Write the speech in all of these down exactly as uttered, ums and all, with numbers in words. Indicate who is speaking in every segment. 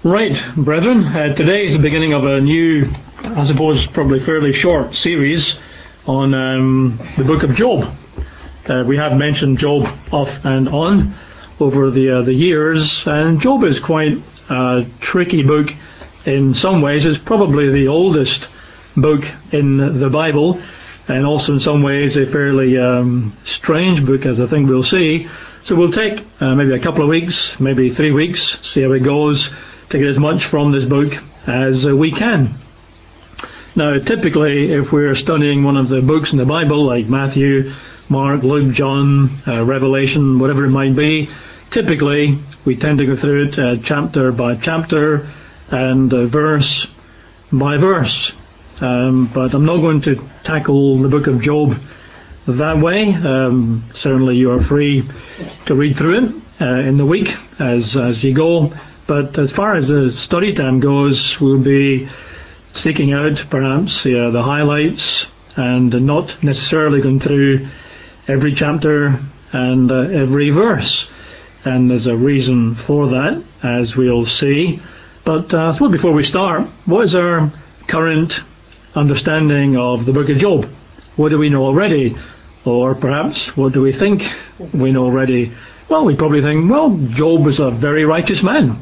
Speaker 1: Right, brethren, uh, today is the beginning of a new, I suppose probably fairly short series on um, the book of Job. Uh, we have mentioned Job off and on over the uh, the years, and Job is quite a tricky book in some ways. It's probably the oldest book in the Bible, and also in some ways a fairly um, strange book, as I think we'll see. So we'll take uh, maybe a couple of weeks, maybe three weeks, see how it goes, to get as much from this book as uh, we can. Now, typically, if we're studying one of the books in the Bible, like Matthew, Mark, Luke, John, uh, Revelation, whatever it might be, typically we tend to go through it uh, chapter by chapter and uh, verse by verse. Um, but I'm not going to tackle the book of Job that way. Um, certainly you are free to read through it uh, in the week as as you go. But as far as the study time goes, we'll be seeking out perhaps uh, the highlights and not necessarily going through every chapter and uh, every verse. And there's a reason for that, as we'll see. But uh, I suppose before we start, what is our current understanding of the book of Job? What do we know already? Or perhaps what do we think we know already? Well, we probably think, well, Job was a very righteous man.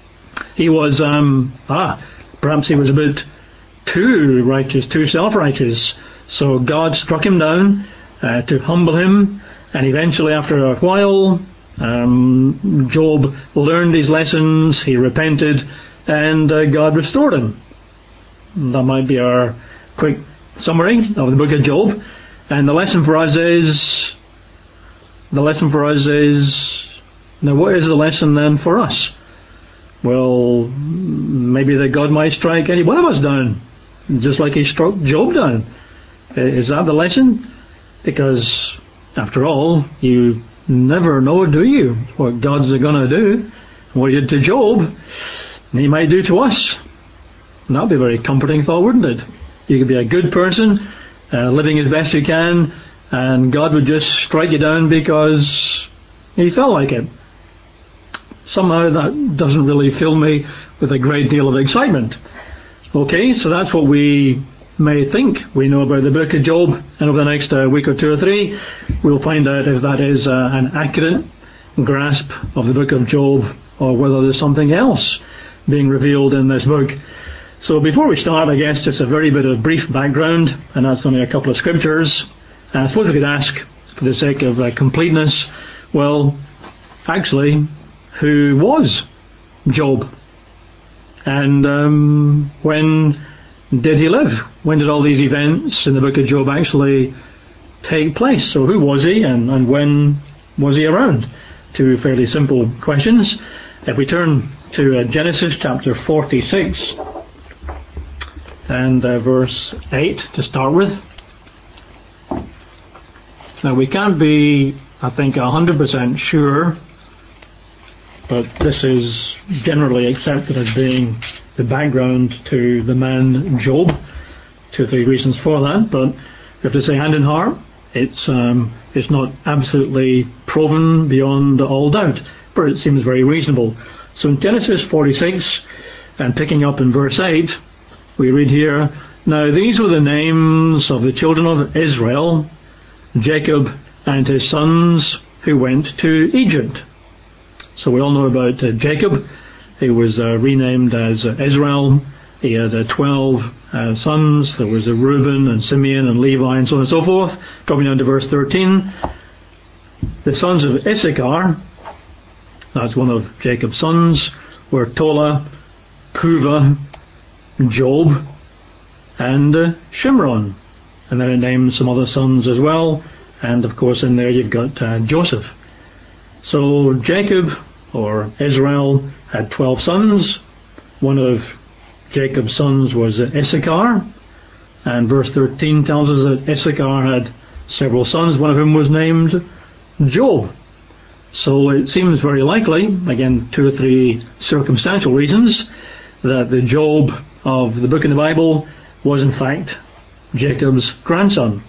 Speaker 1: He was, um, ah, perhaps he was a bit too righteous, too self-righteous. So God struck him down uh, to humble him, and eventually after a while, um, Job learned his lessons, he repented, and uh, God restored him. That might be our quick summary of the book of Job. And the lesson for us is, the lesson for us is, now what is the lesson then for us? Well, maybe that God might strike any one of us down, just like he struck Job down. Is that the lesson? Because, after all, you never know, do you, what God's going to do. What he did to Job, he might do to us. And that would be a very comforting thought, wouldn't it? You could be a good person, uh, living as best you can, and God would just strike you down because he felt like it. Somehow that doesn't really fill me with a great deal of excitement. Okay, so that's what we may think we know about the book of Job, and over the next uh, week or two or three, we'll find out if that is uh, an accurate grasp of the book of Job, or whether there's something else being revealed in this book. So before we start, I guess just a very bit of brief background, and that's only a couple of scriptures. And I suppose we could ask, for the sake of uh, completeness, well, actually, who was Job? And um, when did he live? When did all these events in the book of Job actually take place? So who was he, and, and when was he around? Two fairly simple questions. If we turn to uh, Genesis chapter forty-six and uh, verse eight to start with. Now we can't be, I think, one hundred percent sure, but this is generally accepted as being the background to the man Job. Two or three reasons for that, but we have to say hand in heart, it's um, it's not absolutely proven beyond all doubt, but it seems very reasonable. So in Genesis forty-six, and picking up in verse eight, we read here, "Now these were the names of the children of Israel, Jacob and his sons, who went to Egypt." So we all know about uh, Jacob. He was uh, renamed as uh, Israel. He had uh, twelve uh, sons. There was uh, Reuben and Simeon and Levi and so on and so forth. Dropping down to verse thirteen. The sons of Issachar, that's one of Jacob's sons, were Tola, Puvah, Job, and uh, Shimron. And then it names some other sons as well. And of course in there you've got uh, Joseph. So Jacob, or Israel, had twelve sons. One of Jacob's sons was Issachar, and verse thirteen tells us that Issachar had several sons, one of whom was named Job. So it seems very likely, again two or three circumstantial reasons, that the Job of the book in the Bible was in fact Jacob's grandson.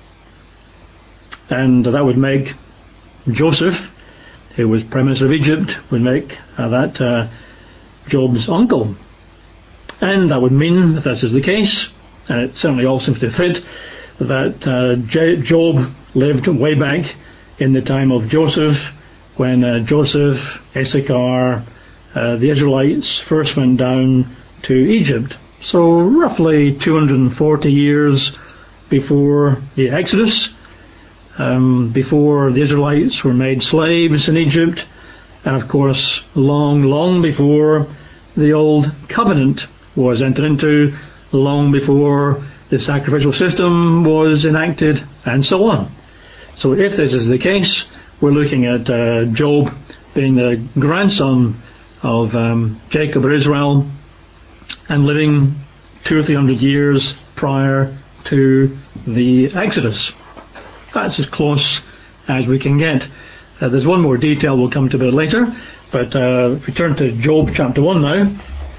Speaker 1: And that would make Joseph, who was Prime Minister of Egypt, would make uh, that uh, Job's uncle. And that would mean, if this is the case, and it certainly all seems to fit, that uh, J- Job lived way back in the time of Joseph, when uh, Joseph, Issachar, uh, the Israelites first went down to Egypt. So roughly two hundred forty years before the Exodus, um, before the Israelites were made slaves in Egypt, and of course long, long before the Old Covenant was entered into, long before the sacrificial system was enacted, and so on. So if this is the case, we're looking at uh, Job being the grandson of um, Jacob or Israel, and living two or three hundred years prior to the Exodus. That's as close as we can get. Uh, there's one more detail we'll come to a bit later, but uh, if we turn to Job chapter one now,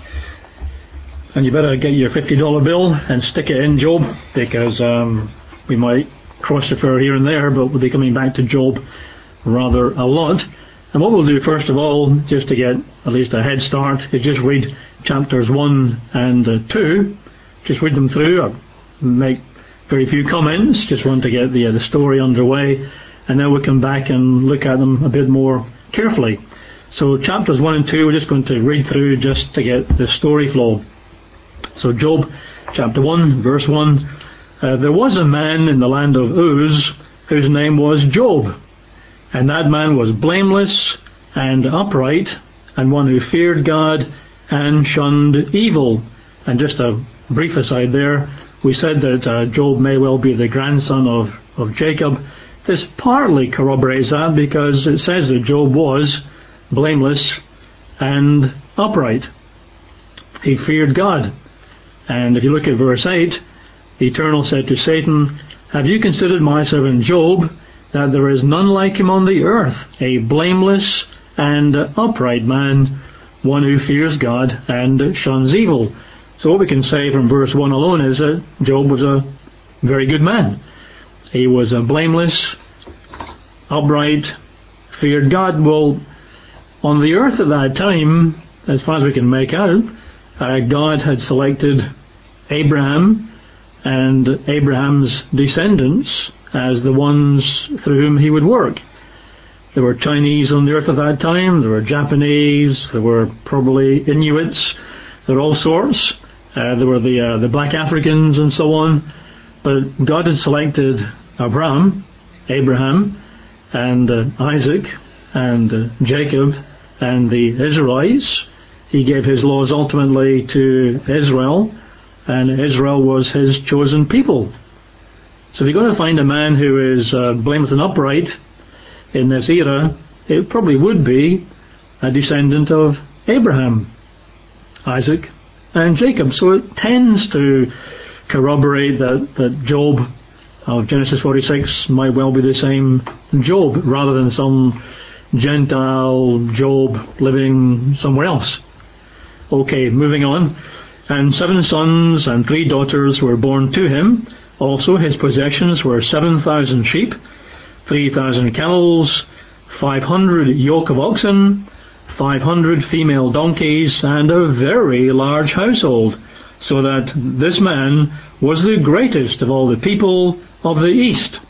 Speaker 1: and you better get your fifty dollar bill and stick it in Job, because um, we might cross refer here and there, but we'll be coming back to Job rather a lot. And what we'll do first of all, just to get at least a head start, is just read chapters one and uh, two. Just read them through. I'll make very few comments. Just want to get the uh, the story underway, and then we'll come back and look at them a bit more carefully. So chapters one and two, we're just going to read through just to get the story flow. So Job chapter one, verse one. Uh, there was a man in the land of Uz whose name was Job, and that man was blameless and upright, and one who feared God and shunned evil. And just a brief aside there, we said that uh, Job may well be the grandson of, of Jacob. This partly corroborates that, because it says that Job was blameless and upright. He feared God. And if you look at verse eight, the Eternal said to Satan, "Have you considered my servant Job, that there is none like him on the earth, a blameless and upright man, one who fears God and shuns evil?" So what we can say from verse one alone is that Job was a very good man. He was a blameless, upright, feared God. Well, on the earth at that time, as far as we can make out, uh, God had selected Abraham and Abraham's descendants as the ones through whom he would work. There were Chinese on the earth at that time, there were Japanese, there were probably Inuits, there were all sorts. Uh, there were the uh, the black Africans and so on. But God had selected Abraham, Abraham, and uh, Isaac, and uh, Jacob, and the Israelites. He gave his laws ultimately to Israel, and Israel was his chosen people. So if you're going to find a man who is uh, blameless and upright in this era, it probably would be a descendant of Abraham, Isaac, and Jacob. So it tends to corroborate that, that Job of Genesis forty-six might well be the same Job, rather than some Gentile Job living somewhere else. Okay, moving on. And seven sons and three daughters were born to him. Also his possessions were seven thousand sheep, three thousand camels, five hundred yoke of oxen, five hundred female donkeys, and a very large household, so that this man was the greatest of all the people of the East.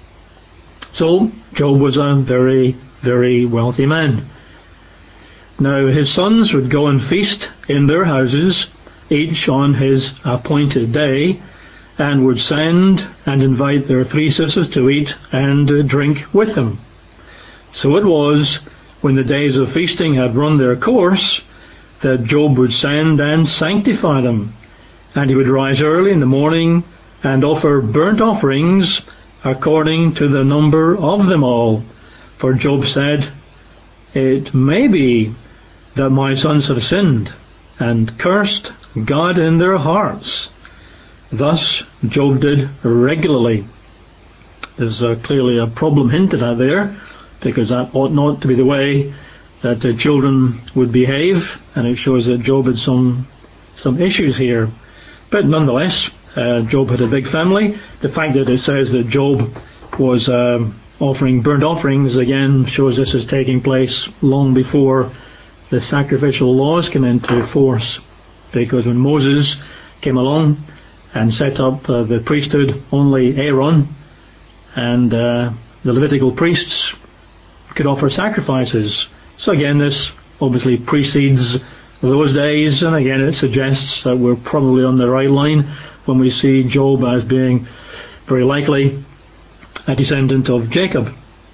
Speaker 1: So Job was a very, very wealthy man. Now his sons would go and feast in their houses, each on his appointed day, and would send and invite their three sisters to eat and drink with them. So it was, when the days of feasting had run their course, that Job would send and sanctify them, and he would rise early in the morning and offer burnt offerings according to the number of them all. For Job said, "It may be that my sons have sinned and cursed God in their hearts." Thus Job did regularly. There's uh, clearly a problem hinted at there, because that ought not to be the way that uh, children would behave, and it shows that Job had some some issues here. But nonetheless, uh, Job had a big family. The fact that it says that Job was uh, offering burnt offerings, again, shows this is taking place long before the sacrificial laws came into force, because when Moses came along and set up uh, the priesthood, only Aaron and uh, the Levitical priests could offer sacrifices. So again, this obviously precedes those days, and again it suggests that we're probably on the right line when we see Job as being very likely a descendant of Jacob.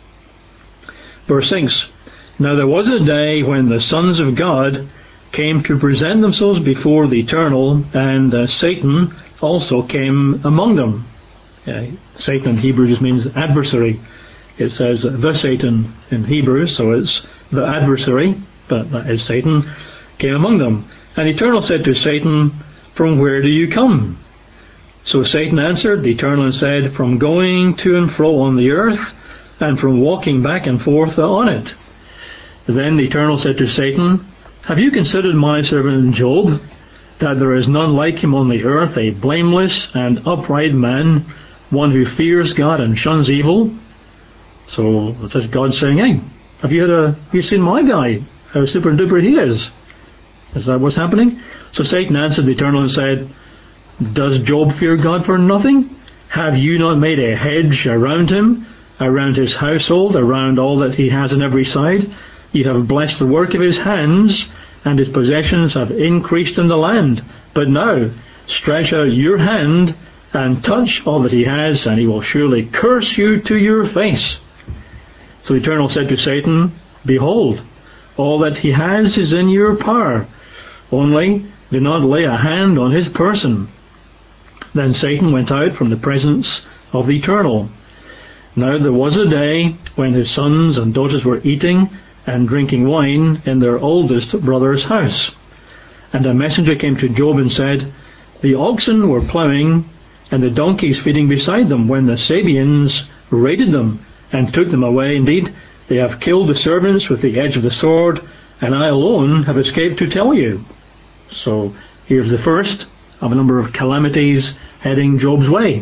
Speaker 1: Verse six, now there was a day when the sons of God came to present themselves before the Eternal, and uh, Satan also came among them. Uh, Satan in Hebrew just means adversary. It says the Satan in Hebrew, so it's the adversary, but that is Satan, came among them. And the Eternal said to Satan, from where do you come? So Satan answered the Eternal and said, from going to and fro on the earth, and from walking back and forth on it. Then the Eternal said to Satan, have you considered my servant Job, that there is none like him on the earth, a blameless and upright man, one who fears God and shuns evil? So that's God saying, hey, have you had a, have you seen my guy? How super duper he is. Is that what's happening? So Satan answered the Eternal and said, does Job fear God for nothing? Have you not made a hedge around him, around his household, around all that he has on every side? You have blessed the work of his hands, and his possessions have increased in the land. But now, stretch out your hand and touch all that he has, and he will surely curse you to your face. So the Eternal said to Satan, behold, all that he has is in your power. Only do not lay a hand on his person. Then Satan went out from the presence of the Eternal. Now there was a day when his sons and daughters were eating and drinking wine in their oldest brother's house. And a messenger came to Job and said, the oxen were ploughing and the donkeys feeding beside them when the Sabeans raided them and took them away. Indeed, they have killed the servants with the edge of the sword, and I alone have escaped to tell you. So here's the first of a number of calamities heading Job's way.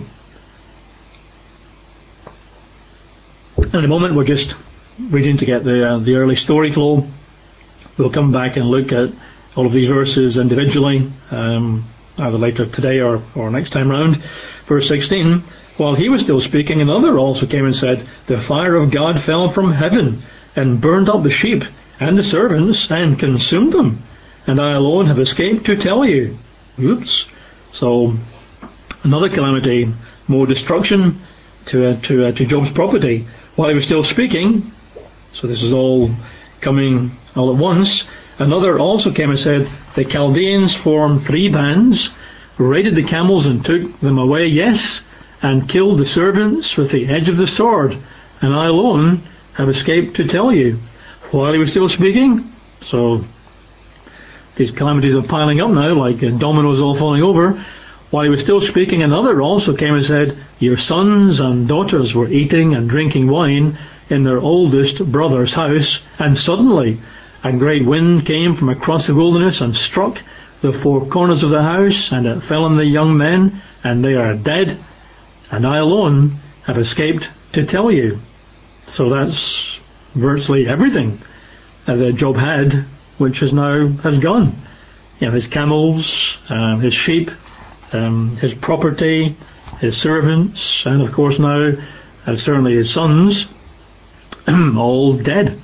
Speaker 1: In a moment we're just reading to get the uh, the early story flow. We'll come back and look at all of these verses individually, um, either later today or, or next time round. Verse sixteen, while he was still speaking, another also came and said, the fire of God fell from heaven and burned up the sheep and the servants and consumed them, and I alone have escaped to tell you. Oops. So another calamity, more destruction to uh, to uh, to Job's property while he was still speaking. So this is all coming all at once. Another also came and said, the Chaldeans formed three bands, raided the camels and took them away, yes, and killed the servants with the edge of the sword, and I alone have escaped to tell you. While he was still speaking. So these calamities are piling up now, like uh, dominoes all falling over. While he was still speaking, another also came and said, your sons and daughters were eating and drinking wine in their oldest brother's house, and suddenly a great wind came from across the wilderness and struck the four corners of the house, and it fell on the young men, and they are dead, and I alone have escaped to tell you. So that's virtually everything that Job had, which is now has gone. You know, his camels, uh, his sheep, um, his property, his servants, and of course now uh, certainly his sons, all dead.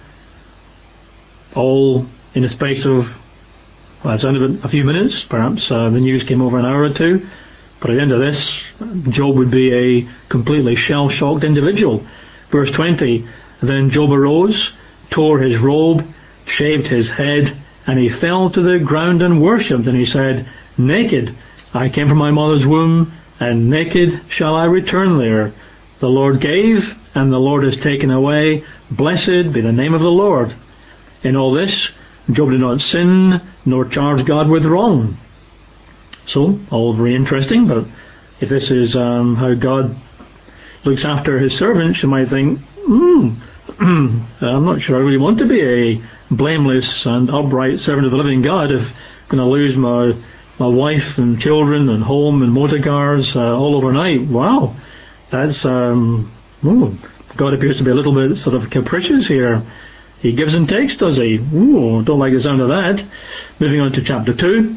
Speaker 1: All in the space of, well, it's only a few minutes, perhaps. Uh, the news came over an hour or two. But at the end of this, Job would be a completely shell-shocked individual. Verse twenty, then Job arose, tore his robe, shaved his head, and he fell to the ground and worshipped. And he said, naked I came from my mother's womb, and naked shall I return there. The Lord gave, and the Lord has taken away. Blessed be the name of the Lord. In all this, Job did not sin, nor charge God with wrong. So, all very interesting, but if this is um, how God looks after his servants, you might think, hmm, I'm not sure I really want to be a blameless and upright servant of the living God if I'm going to lose my my wife and children and home and motor cars uh, all overnight. Wow, that's um, ooh, God appears to be a little bit sort of capricious here. He gives and takes, does he? Ooh, don't like the sound of that. Moving on to chapter two.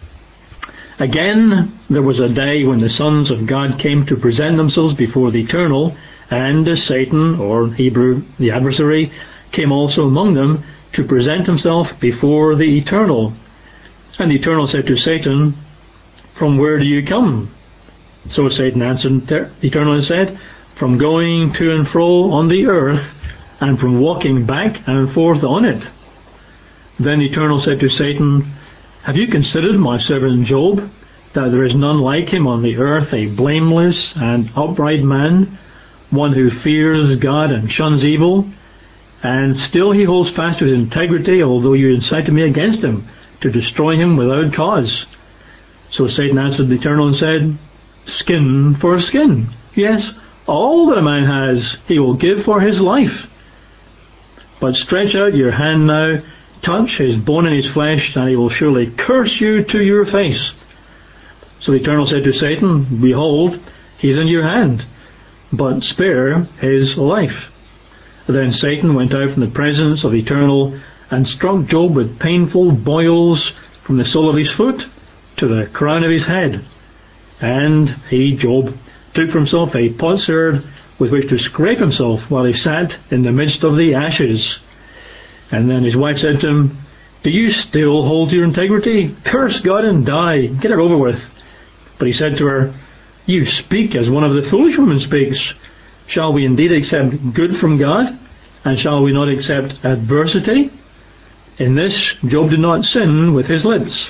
Speaker 1: Again, there was a day when the sons of God came to present themselves before the Eternal, and Satan, or Hebrew, the adversary, came also among them to present himself before the Eternal. And the Eternal said to Satan, "From where do you come?" So Satan answered the Eternal and said, "From going to and fro on the earth, and from walking back and forth on it." Then the Eternal said to Satan, "Have you considered my servant Job, that there is none like him on the earth, a blameless and upright man, one who fears God and shuns evil? And still he holds fast to his integrity, although you incited me against him, to destroy him without cause." So Satan answered the Eternal and said, "Skin for skin. Yes, all that a man has he will give for his life. But stretch out your hand now, touch his bone and his flesh, and he will surely curse you to your face." So the Eternal said to Satan, "Behold, he is in your hand, but spare his life." Then Satan went out from the presence of the Eternal and struck Job with painful boils from the sole of his foot to the crown of his head. And he, Job, took for himself a potsherd with which to scrape himself while he sat in the midst of the ashes. And then his wife said to him, "Do you still hold to your integrity? Curse God and die. Get it over with." But he said to her, "You speak as one of the foolish women speaks. Shall we indeed accept good from God? And shall we not accept adversity?" In this Job did not sin with his lips.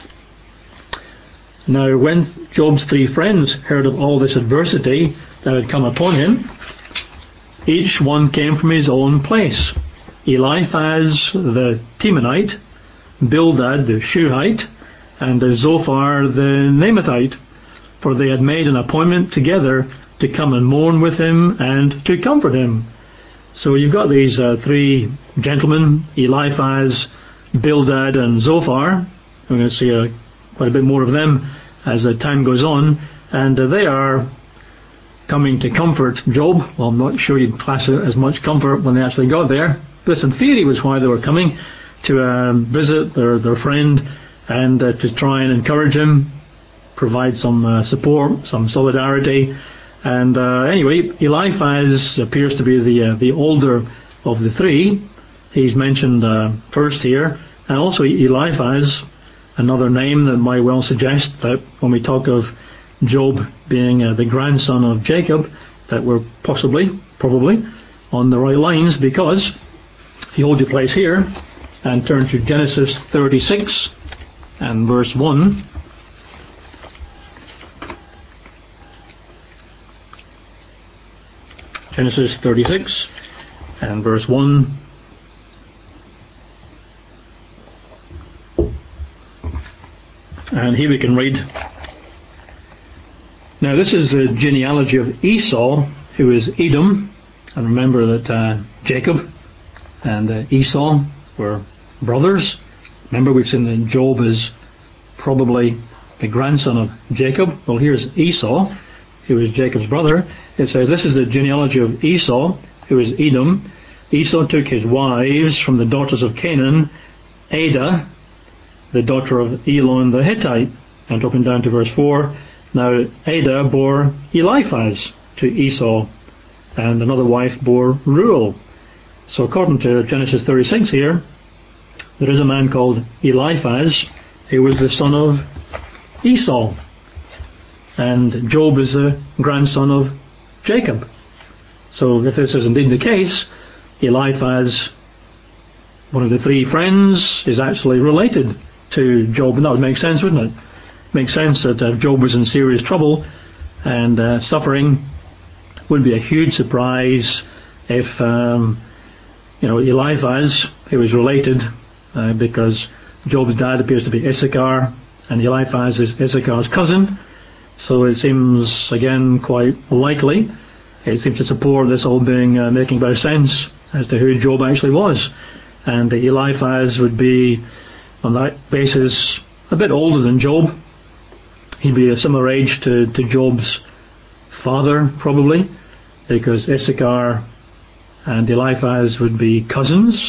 Speaker 1: Now when Job's three friends heard of all this adversity that had come upon him, each one came from his own place. Eliphaz the Temanite, Bildad the Shuhite, and Zophar the Naamathite, for they had made an appointment together to come and mourn with him and to comfort him. So you've got these uh, three gentlemen, Eliphaz, Bildad and Zophar. We're going to see a, quite a bit more of them as the time goes on, and uh, they are coming to comfort Job. Well, I'm not sure you'd class it as much comfort when they actually got there. This in theory was why they were coming, to uh, visit their, their friend and uh, to try and encourage him, provide some uh, support, some solidarity. And uh, anyway, Eliphaz appears to be the uh, the older of the three. He's mentioned uh, first here. And also Eliphaz, another name that might well suggest that when we talk of Job being uh, the grandson of Jacob, that we're possibly, probably, on the right lines, because if you hold your place here and turn to Genesis thirty-six and verse one. Genesis thirty-six and verse one. And here we can read. Now this is the genealogy of Esau, who is Edom. And remember that uh, Jacob and uh, Esau were brothers. Remember we've seen that Job is probably the grandson of Jacob. Well, here's Esau, who is Jacob's brother. It says, this is the genealogy of Esau, who is Edom. Esau took his wives from the daughters of Canaan, Adah, the daughter of Elon the Hittite. And dropping down to verse four, now Adah bore Eliphaz to Esau, and another wife bore Reuel. So according to Genesis thirty-six here, there is a man called Eliphaz, who was the son of Esau. And Job is the grandson of Jacob. So if this is indeed the case, Eliphaz, one of the three friends, is actually related to Job. And that would make sense, wouldn't it? Makes sense that uh, Job was in serious trouble and uh, suffering. Wouldn't be a huge surprise if, um, you know, Eliphaz, who was related, uh, because Job's dad appears to be Issachar, and Eliphaz is Issachar's cousin. So it seems, again, quite likely. It seems to support this all being uh, making better sense as to who Job actually was. And uh, Eliphaz would be, on that basis, a bit older than Job. He'd be a similar age to, to Job's father, probably, because Issachar and Eliphaz would be cousins.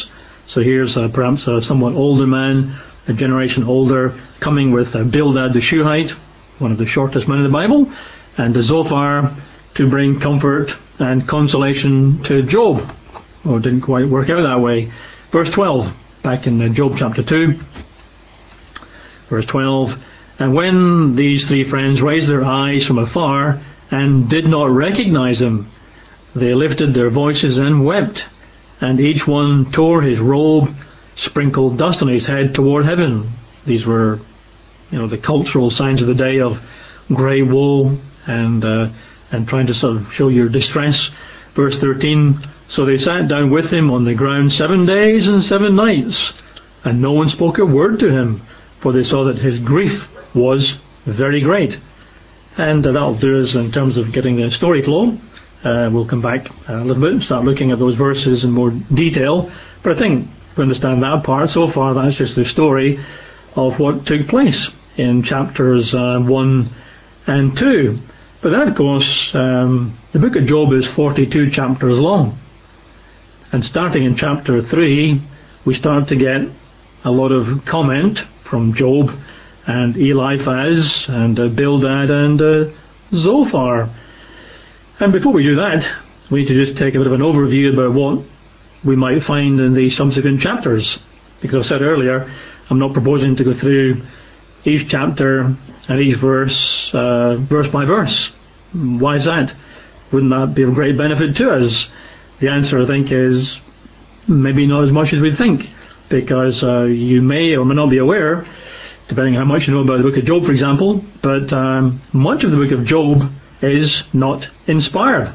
Speaker 1: So here's uh, perhaps a somewhat older man, a generation older, coming with uh, Bildad the Shuhite, one of the shortest men in the Bible, and uh, Zophar to bring comfort and consolation to Job. Oh, it didn't quite work out that way. Verse twelve, back in uh, Job chapter two. Verse twelve, and when these three friends raised their eyes from afar and did not recognize him, they lifted their voices and wept, and each one tore his robe, sprinkled dust on his head toward heaven. These were, you know, the cultural signs of the day of great woe and uh, and trying to sort of show your distress. Verse thirteen, so they sat down with him on the ground seven days and seven nights, and no one spoke a word to him, for they saw that his grief was very great. And uh, that'll do us in terms of getting the story flow. Uh, we'll come back a little bit and start looking at those verses in more detail. But I think we understand that part. So far, that's just the story of what took place in chapters uh, one and two. But then, of course, um, the book of Job is forty-two chapters long. And starting in chapter three, we start to get a lot of comment from Job and Eliphaz and uh, Bildad and uh, Zophar. And before we do that, we need to just take a bit of an overview about what we might find in the subsequent chapters. Because I said earlier, I'm not proposing to go through each chapter and each verse, uh, verse by verse. Why is that? Wouldn't that be of great benefit to us? The answer, I think, is maybe not as much as we think. Because uh, you may or may not be aware, depending on how much you know about the book of Job, for example, but um, much of the book of Job is not inspired.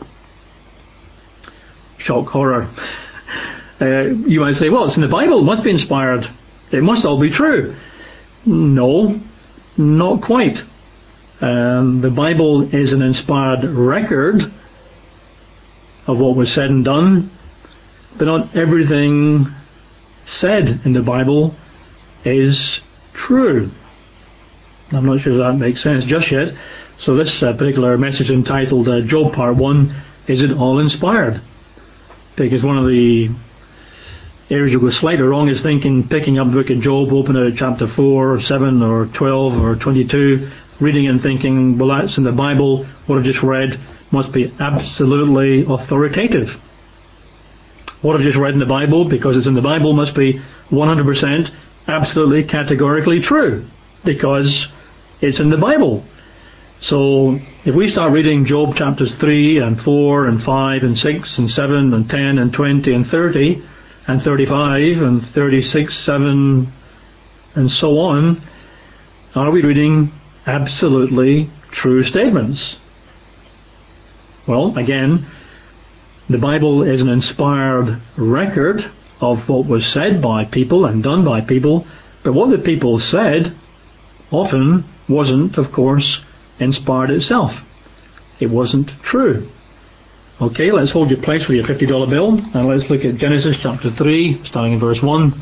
Speaker 1: Shock horror. Uh, you might say, well, it's in the Bible, it must be inspired. It must all be true. No, not quite. Um, the Bible is an inspired record of what was said and done, but not everything said in the Bible is true. I'm not sure if that makes sense just yet. So this uh, particular message entitled uh, Job Part one, Is It All Inspired? Because one of the areas you go slightly wrong is thinking, picking up the book of Job, open it at chapter four, or seven, or twelve, or twenty-two, reading and thinking, well, that's in the Bible, what I've just read must be absolutely authoritative. What I've just read in the Bible, because it's in the Bible, must be one hundred percent absolutely categorically true, because it's in the Bible. So if we start reading Job chapters three and four and five and six and seven and ten and twenty and thirty and thirty-five and thirty-six, seven and so on, are we reading absolutely true statements? Well, again, the Bible is an inspired record of what was said by people and done by people, but what the people said often wasn't, of course, inspired itself. It wasn't true. Okay, let's hold your place with your fifty dollar bill, and let's look at Genesis chapter three, starting in verse one.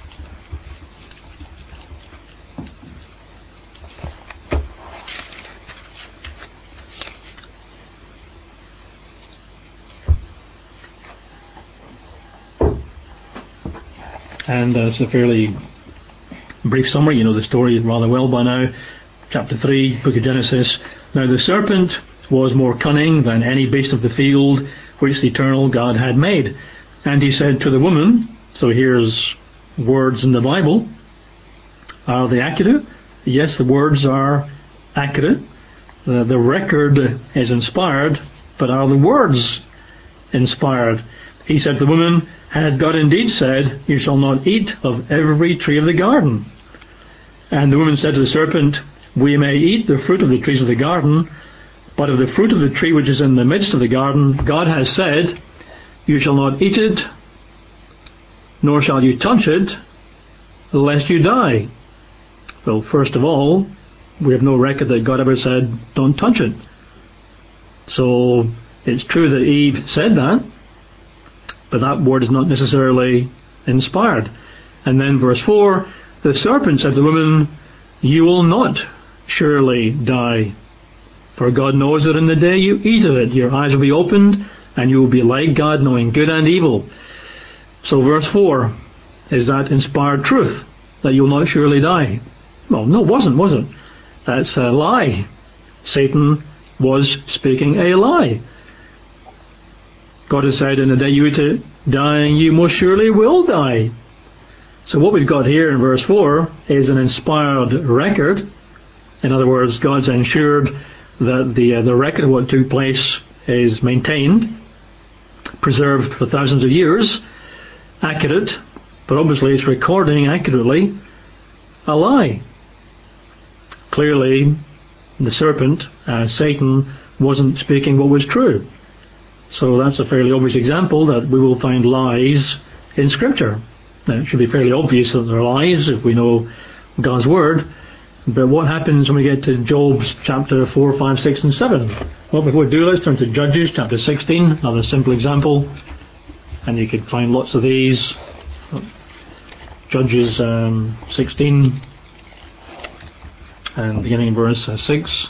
Speaker 1: And uh, it's a fairly brief summary. You know the story rather well by now. Chapter three, book of Genesis. Now the serpent was more cunning than any beast of the field which the eternal God had made. And he said to the woman, so here's words in the Bible. Are they accurate? Yes, the words are accurate. The, the record is inspired, but are the words inspired? He said to the woman, has God indeed said, you shall not eat of every tree of the garden? And the woman said to the serpent, we may eat the fruit of the trees of the garden, but of the fruit of the tree which is in the midst of the garden, God has said, you shall not eat it, nor shall you touch it, lest you die. Well, first of all, we have no record that God ever said, don't touch it. So it's true that Eve said that, but that word is not necessarily inspired. And then verse four, the serpent said to the woman, you will not surely die, for God knows that in the day you eat of it, your eyes will be opened, and you will be like God, knowing good and evil. So verse four, Is that inspired truth, that you'll not surely die? Well, no, it wasn't, was it? That's a lie. Satan was speaking a lie. God has said, in the day you are dying, you most surely will die. So what we've got here in verse four is an inspired record. In other words, God's ensured that the uh, the record of what took place is maintained, preserved for thousands of years, accurate, but obviously it's recording accurately a lie. Clearly, the serpent, uh, Satan, wasn't speaking what was true. So that's a fairly obvious example that we will find lies in Scripture. Now, it should be fairly obvious that there are lies if we know God's Word. But what happens when we get to Job's chapter four, five, six, and seven? Well, before we do, let's turn to Judges chapter sixteen, another simple example. And you could find lots of these. Judges um, sixteen, and beginning in verse uh, six.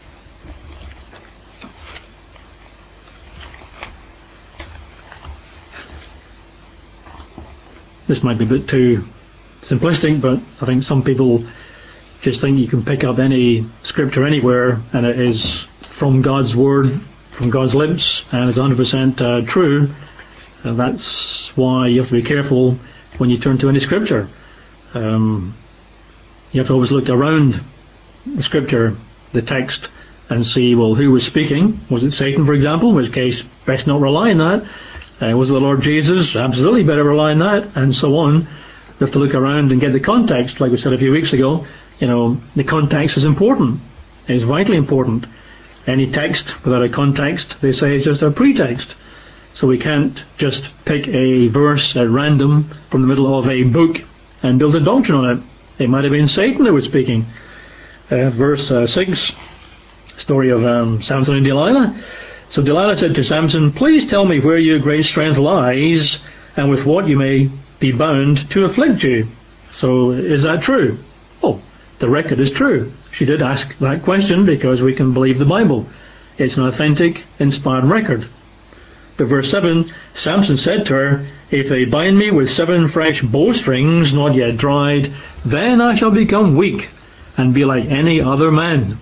Speaker 1: This might be a bit too simplistic, but I think some people just think you can pick up any scripture anywhere and it is from God's Word, from God's lips, and it's one hundred percent uh, true. And that's why you have to be careful when you turn to any scripture. Um, you have to always look around the scripture, the text, and see, well, who was speaking? Was it Satan, for example? In which case, best not rely on that. Uh, was it the Lord Jesus? Absolutely better rely on that, and so on. You have to look around and get the context, like we said a few weeks ago. You know, the context is important. It's vitally important. Any text without a context, they say, is just a pretext. So we can't just pick a verse at random from the middle of a book and build a doctrine on it. It might have been Satan that was speaking. Uh, verse uh, six, story of um, Samson and Delilah. So Delilah said to Samson, "Please tell me where your great strength lies, and with what you may be bound to afflict you." So is that true? Oh, the record is true. She did ask that question because we can believe the Bible. It's an authentic, inspired record. But verse seven, Samson said to her, "If they bind me with seven fresh bowstrings, not yet dried, then I shall become weak and be like any other man."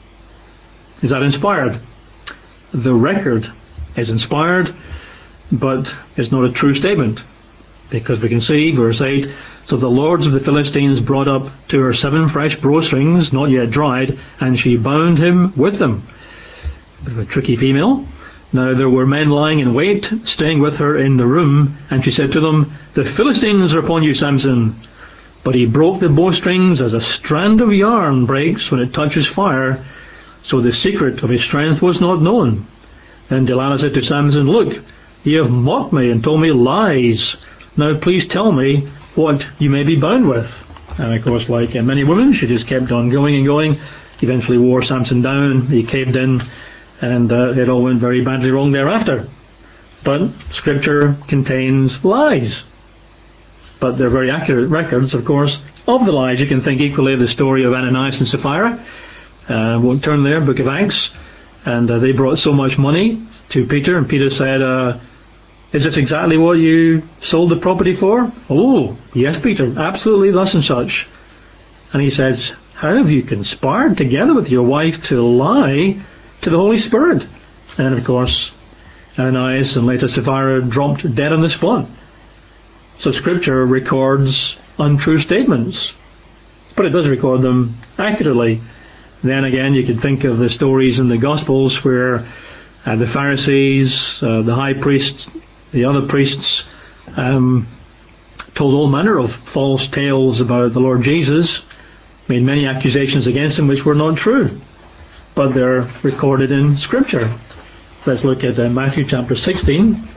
Speaker 1: Is that inspired? The record is inspired, but it's not a true statement. Because we can see, verse eight, "So the lords of the Philistines brought up to her seven fresh bowstrings, not yet dried, and she bound him with them." Bit of a tricky female. Now there were men lying in wait, staying with her in the room, and she said to them, "The Philistines are upon you, Samson." But he broke the bowstrings as a strand of yarn breaks when it touches fire, so the secret of his strength was not known. Then Delilah said to Samson, "Look, you have mocked me and told me lies. Now please tell me what you may be bound with." And of course, like many women, she just kept on going and going. Eventually wore Samson down, he caved in, and uh, it all went very badly wrong thereafter. But Scripture contains lies. But they're very accurate records, of course, of the lies. You can think equally of the story of Ananias and Sapphira. Uh, won't turn there, Book of Acts. And uh, they brought so much money to Peter, and Peter said, uh, "Is this exactly what you sold the property for?" "Oh, yes, Peter, absolutely thus and such." And he says, "How have you conspired together with your wife to lie to the Holy Spirit?" And of course, Ananias and later Sapphira dropped dead on the spot. So Scripture records untrue statements, but it does record them accurately. Then again, you could think of the stories in the Gospels where uh, the Pharisees, uh, the high priests, the other priests, um, told all manner of false tales about the Lord Jesus, made many accusations against him which were not true, but they're recorded in Scripture. Let's look at uh, Matthew chapter sixteen,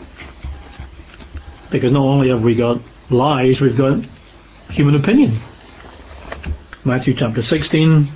Speaker 1: because not only have we got lies, we've got human opinion. Matthew chapter sixteen.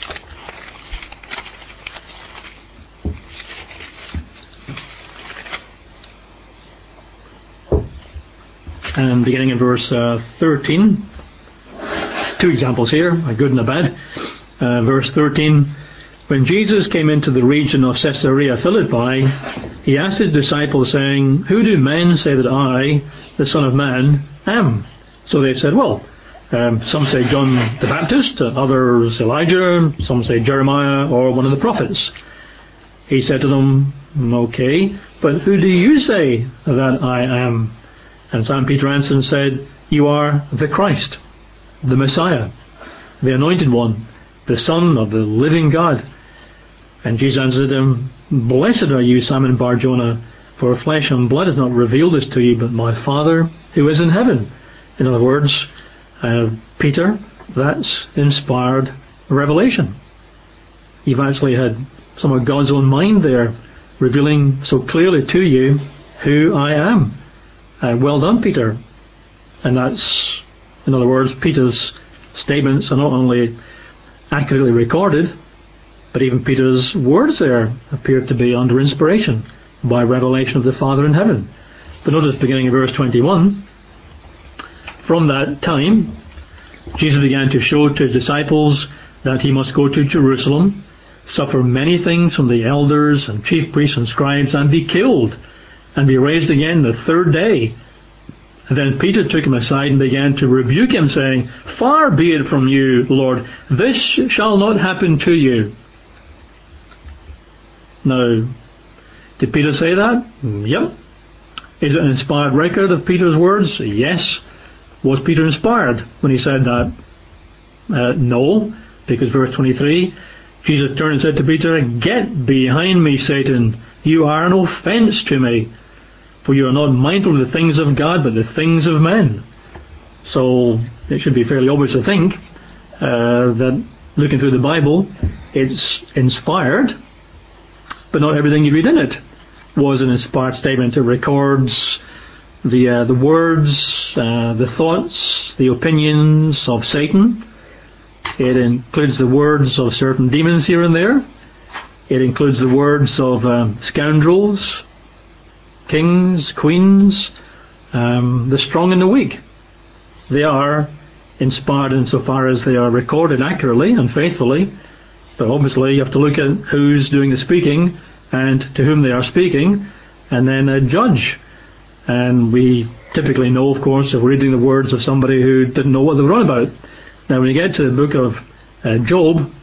Speaker 1: And beginning in verse uh, thirteen, two examples here, a good and a bad. Uh, verse thirteen, "When Jesus came into the region of Caesarea Philippi, he asked his disciples, saying, 'Who do men say that I, the Son of Man, am. So they said, well, um, some say John the Baptist, others Elijah, some say Jeremiah or one of the prophets. He said to them, okay, but who do you say that I am? And Simon Peter answered and said, you are the Christ, the Messiah, the Anointed One, the Son of the living God. And Jesus answered him, blessed are you, Simon Bar-Jonah, for flesh and blood has not revealed this to you, but my Father who is in heaven. In other words, uh, Peter, that's inspired revelation. You've actually had some of God's own mind there, revealing so clearly to you who I am. Uh, well done, Peter. And that's, in other words, Peter's statements are not only accurately recorded, but even Peter's words there appear to be under inspiration by revelation of the Father in heaven. But notice beginning in verse twenty-one, from that time Jesus began to show to his disciples that he must go to Jerusalem, suffer many things from the elders and chief priests and scribes, and be killed, and be raised again the third day. And then Peter took him aside and began to rebuke him, saying, far be it from you, Lord, this shall not happen to you. Now, did Peter say that? Yep. Is it an inspired record of Peter's words? Yes. Was Peter inspired when he said that? Uh, no, because verse twenty-three, Jesus turned and said to Peter, get behind me, Satan. You are an offence to me, for you are not mindful of the things of God, but the things of men. So it should be fairly obvious to think uh, that looking through the Bible, it's inspired, but not everything you read in it was an inspired statement. It records the uh, the words, uh, the thoughts, the opinions of Satan. It includes the words of certain demons here and there. It includes the words of um, scoundrels, kings, queens, um, the strong and the weak. They are inspired insofar as they are recorded accurately and faithfully, but obviously you have to look at who's doing the speaking and to whom they are speaking, and then uh, judge. And we typically know, of course, if we're reading the words of somebody who didn't know what they were on about. Now when you get to the book of uh, Job,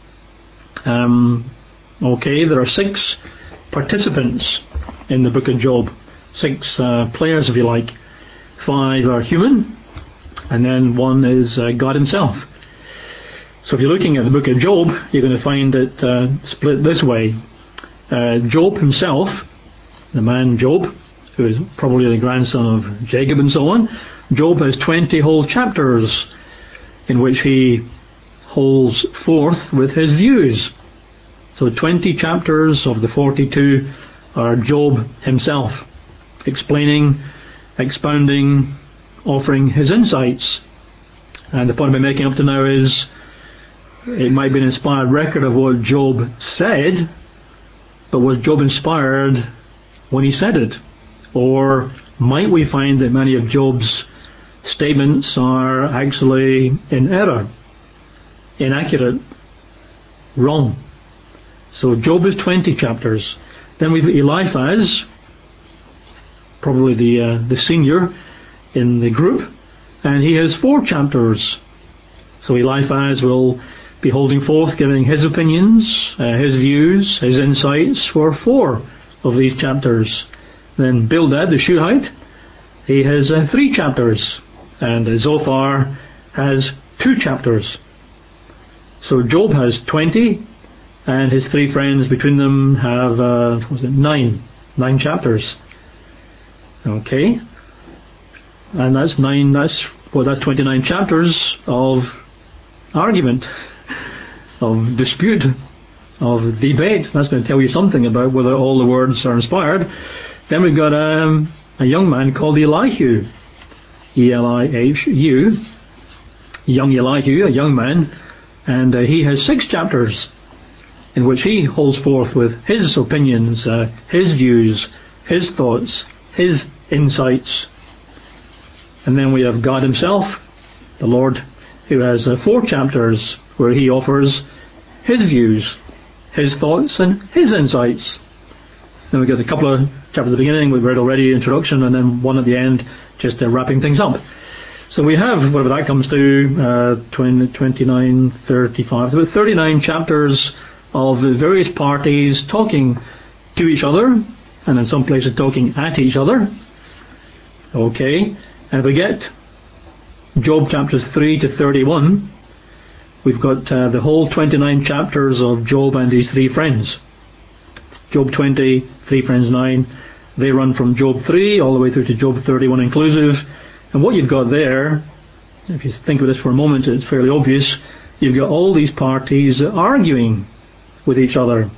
Speaker 1: um, okay, there are six participants in the book of Job. Six uh, players, if you like. Five are human, and then one is uh, God himself. So if you're looking at the book of Job, you're going to find it uh, split this way. Uh, Job himself, the man Job, who is probably the grandson of Jacob and so on, Job has twenty whole chapters in which he holds forth with his views. So twenty chapters of the forty-two are Job himself, explaining, expounding, offering his insights. And the point I'm making up to now is it might be an inspired record of what Job said, but was Job inspired when he said it? Or might we find that many of Job's statements are actually in error, inaccurate, wrong? So Job is twenty chapters. Then we've Eliphaz, probably the uh, the senior in the group, and he has four chapters. So Eliphaz will be holding forth, giving his opinions, uh, his views, his insights for four of these chapters. Then Bildad the Shuhite, he has uh, three chapters, and Zophar has two chapters. So Job has twenty, and his three friends between them have uh, what was it, nine, nine chapters. Okay, and that's nine. That's well, that's twenty-nine chapters of argument, of dispute, of debate. That's going to tell you something about whether all the words are inspired. Then we've got um, a young man called Elihu, E L I H U, young Elihu, a young man, and uh, he has six chapters in which he holds forth with his opinions, uh, his views, his thoughts, his insights. And then we have God himself, the Lord, who has uh, four chapters where he offers his views, his thoughts, and his insights. Then we've got a couple of chapters at the beginning we've read already, introduction, and then one at the end, just uh, wrapping things up. So we have, whatever that comes to, uh, twenty, twenty-nine, thirty-five, about thirty-nine chapters of the various parties talking to each other, and in some places talking at each other. Okay, and if we get Job chapters three to thirty-one, we've got uh, the whole twenty-nine chapters of Job and his three friends. Job twenty, three friends nine, they run from Job three all the way through to Job thirty-one inclusive. And what you've got there, if you think of this for a moment, it's fairly obvious. You've got all these parties arguing with each other.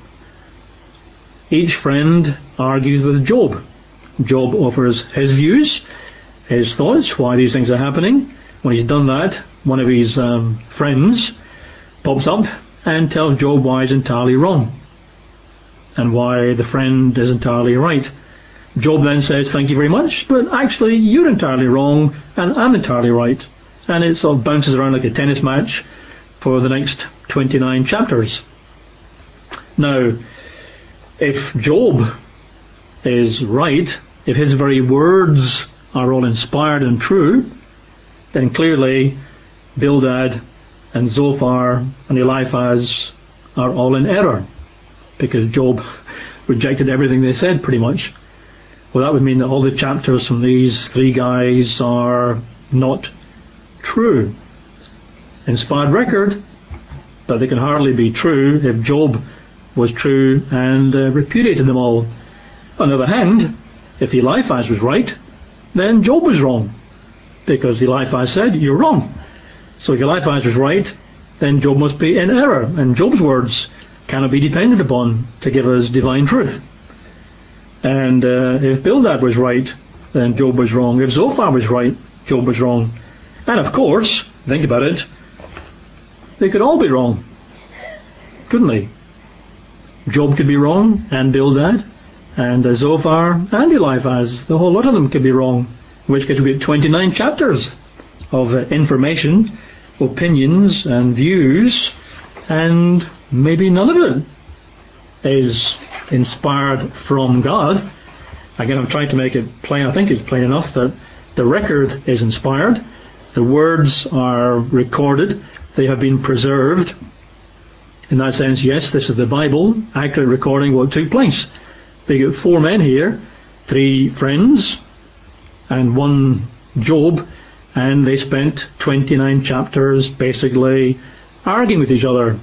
Speaker 1: Each friend argues with Job. Job offers his views, his thoughts, why these things are happening. When he's done that, one of his um, friends pops up and tells Job why he's entirely wrong and why the friend is entirely right. Job then says, thank you very much, but actually you're entirely wrong and I'm entirely right. And it sort of bounces around like a tennis match for the next twenty-nine chapters. Now, if Job is right, if his very words are all inspired and true, then clearly Bildad and Zophar and Eliphaz are all in error, because Job rejected everything they said pretty much. Well, that would mean that all the chapters from these three guys are not true. Inspired record, but they can hardly be true if Job was true and uh, repudiated them all. On the other hand, if Eliphaz was right, then Job was wrong, because Eliphaz said, you're wrong. So if Eliphaz was right, then Job must be in error, and Job's words cannot be depended upon to give us divine truth. And uh, if Bildad was right, then Job was wrong. If Zophar was right, Job was wrong. And of course, think about it, they could all be wrong, couldn't they? Job could be wrong, and Bildad, and uh, Zophar, and Eliphaz. The whole lot of them could be wrong, in which case we get twenty-nine chapters of uh, information, opinions, and views, and maybe none of it is inspired from God. Again, I'm trying to make it plain. I think it's plain enough that the record is inspired, the words are recorded, they have been preserved. In that sense, yes, this is the Bible, accurate recording what took place. They get four men here, three friends, and one Job, and they spent twenty-nine chapters basically arguing with each other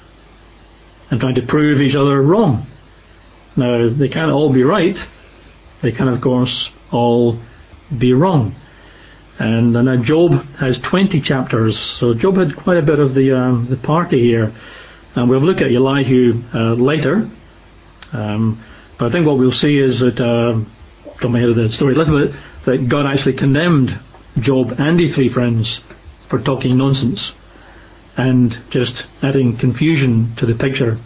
Speaker 1: and trying to prove each other wrong. Now, they can't all be right. They can, of course, all be wrong. And uh, now Job has twenty chapters, so Job had quite a bit of the um, the party here. And we'll look at Elihu uh, later. Um, but I think what we'll see is that, uh, coming out of the story a little bit, that God actually condemned Job and his three friends for talking nonsense and just adding confusion to the picture.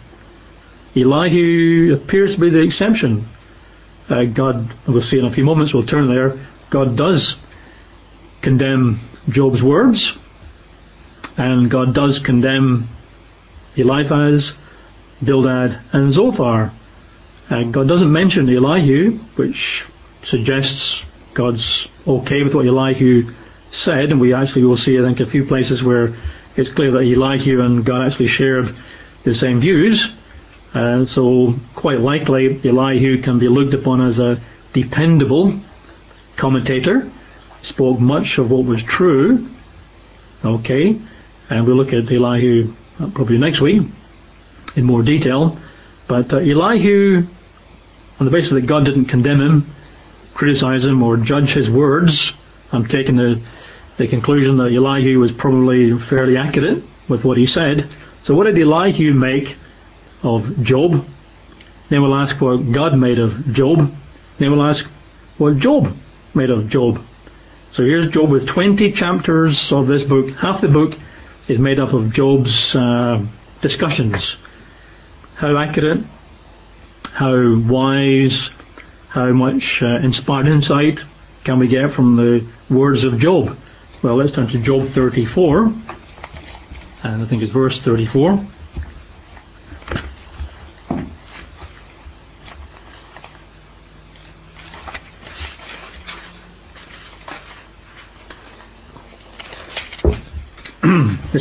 Speaker 1: Elihu appears to be the exception. Uh, God, we'll see in a few moments, we'll turn there, God does condemn Job's words, and God does condemn Eliphaz, Bildad, and Zophar. Uh, God doesn't mention Elihu, which suggests God's okay with what Elihu said, and we actually will see, I think, a few places where it's clear that Elihu and God actually shared the same views. And so quite likely Elihu can be looked upon as a dependable commentator, spoke much of what was true. Okay, and we'll look at Elihu probably next week in more detail. But uh, Elihu, on the basis that God didn't condemn him, criticize him, or judge his words, I'm taking the, the conclusion that Elihu was probably fairly accurate with what he said. So what did Elihu make of Job? Then we'll ask what God made of Job. Then we'll ask what Job made of Job. So here's Job with twenty chapters of this book. Half the book is made up of Job's uh, discussions. How accurate, how wise, how much uh, inspired insight can we get from the words of Job? Well, let's turn to Job thirty-four, and I think it's verse thirty-four.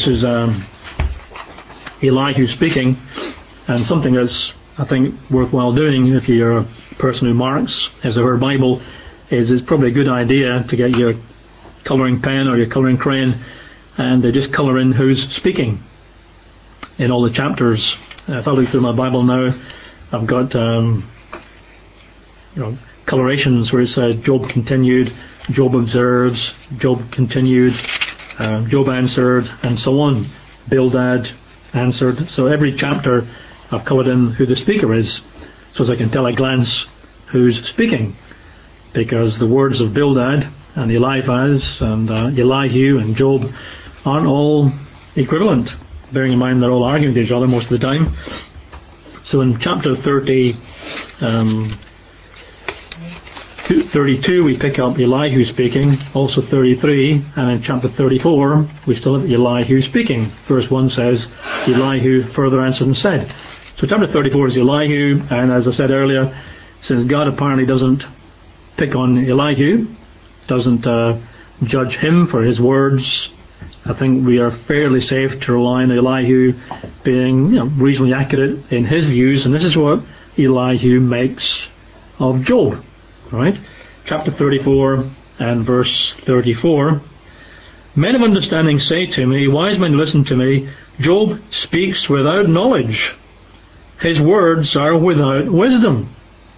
Speaker 1: this is um, Elihu speaking, and something that's, I think, worthwhile doing if you're a person who marks his or her Bible is it's probably a good idea to get your colouring pen or your colouring crayon and uh, just colour in who's speaking in all the chapters. Uh, if I look through my Bible now, I've got um, you know, colorations where it says Job continued, Job observes, Job continued, uh, Job answered, and so on. Bildad answered. So every chapter I've coloured in who the speaker is, so as I can tell at a glance who's speaking. Because the words of Bildad and Eliphaz and uh, Elihu and Job aren't all equivalent, bearing in mind they're all arguing with each other most of the time. So in chapter thirty, um, thirty-two we pick up Elihu speaking, also thirty-three, and in chapter thirty-four we still have Elihu speaking. Verse one says, Elihu further answered and said. So chapter thirty-four is Elihu, and as I said earlier, since God apparently doesn't pick on Elihu, doesn't uh, judge him for his words, I think we are fairly safe to rely on Elihu being, you know, reasonably accurate in his views, and this is what Elihu makes of Job. Right? Chapter thirty-four and verse thirty-four. Men of understanding say to me, wise men listen to me, Job speaks without knowledge. His words are without wisdom.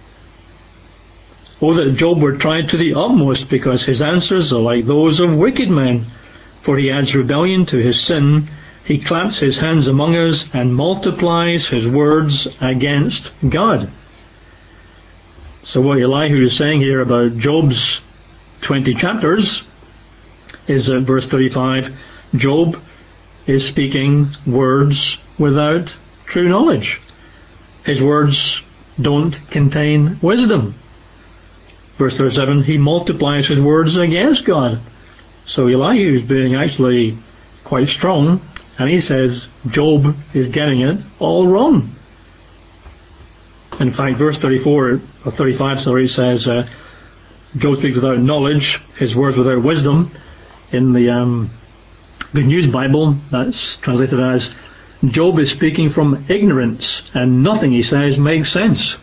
Speaker 1: Oh, that Job were tried to the utmost, because his answers are like those of wicked men. For he adds rebellion to his sin. He claps his hands among us and multiplies his words against God. So what Elihu is saying here about Job's twenty chapters is that verse thirty-five, Job is speaking words without true knowledge. His words don't contain wisdom. Verse thirty-seven, he multiplies his words against God. So Elihu is being actually quite strong, and he says Job is getting it all wrong. In fact, verse thirty-four, or thirty-five, sorry, says, uh, Job speaks without knowledge, his words without wisdom. In the um, Good News Bible, that's translated as, Job is speaking from ignorance, and nothing he says makes sense.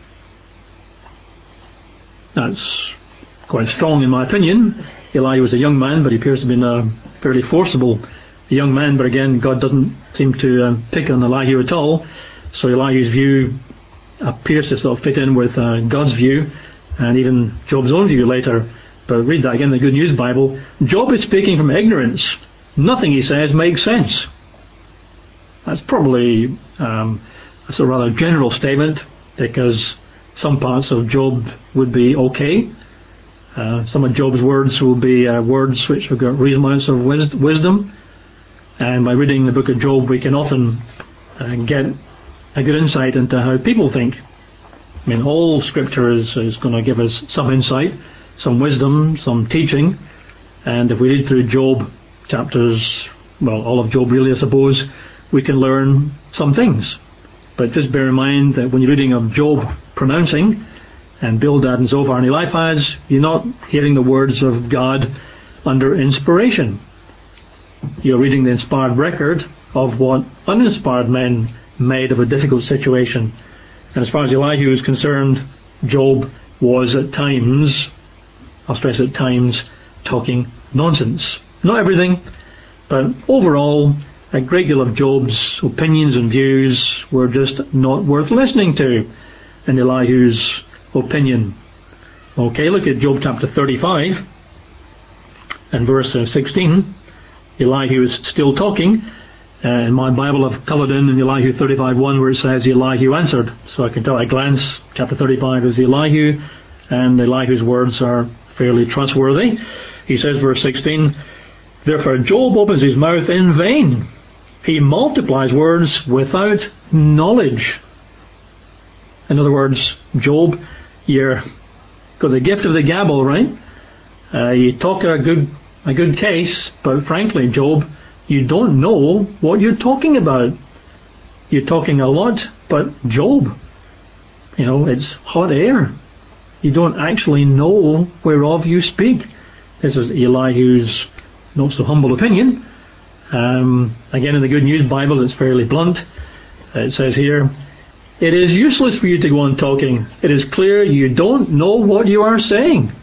Speaker 1: That's quite strong in my opinion. Elihu was a young man, but he appears to have been a fairly forcible young man, but again, God doesn't seem to um, pick on Elihu at all, so Elihu's view appears to sort of fit in with uh, God's view, and even Job's own view later. But read that again in the Good News Bible. Job is speaking from ignorance. Nothing he says makes sense. That's probably um, a sort of rather general statement, because some parts of Job would be okay. Uh, some of Job's words will be uh, words which have got reasonable amounts of wis- wisdom. And by reading the book of Job, we can often uh, get a good insight into how people think. I mean, all Scripture is, is going to give us some insight, some wisdom, some teaching. And if we read through Job chapters, well, all of Job really, I suppose, we can learn some things. But just bear in mind that when you're reading of Job pronouncing, and Bildad and Zophar and Eliphaz, you're not hearing the words of God under inspiration. You're reading the inspired record of what uninspired men made of a difficult situation. And as far as Elihu is concerned, Job was at times, I'll stress at times, talking nonsense. Not everything, but overall, a great deal of Job's opinions and views were just not worth listening to, in Elihu's opinion. Okay, look at Job chapter thirty-five and verse uh, sixteen. Elihu is still talking. Uh, in my Bible I've coloured in in Elihu thirty-five one where it says Elihu answered. So I can tell at a glance chapter thirty-five is Elihu, and Elihu's words are fairly trustworthy. He says, verse sixteen, therefore Job opens his mouth in vain. He multiplies words without knowledge. In other words, Job, you're got the gift of the gabble, right? Uh, you talk a good a good case, but frankly, Job, you don't know what you're talking about. You're talking a lot, but Job, you know, it's hot air. You don't actually know whereof you speak. This is Elihu's not so humble opinion. Um, again, in the Good News Bible, it's fairly blunt. It says here, "It is useless for you to go on talking. It is clear you don't know what you are saying."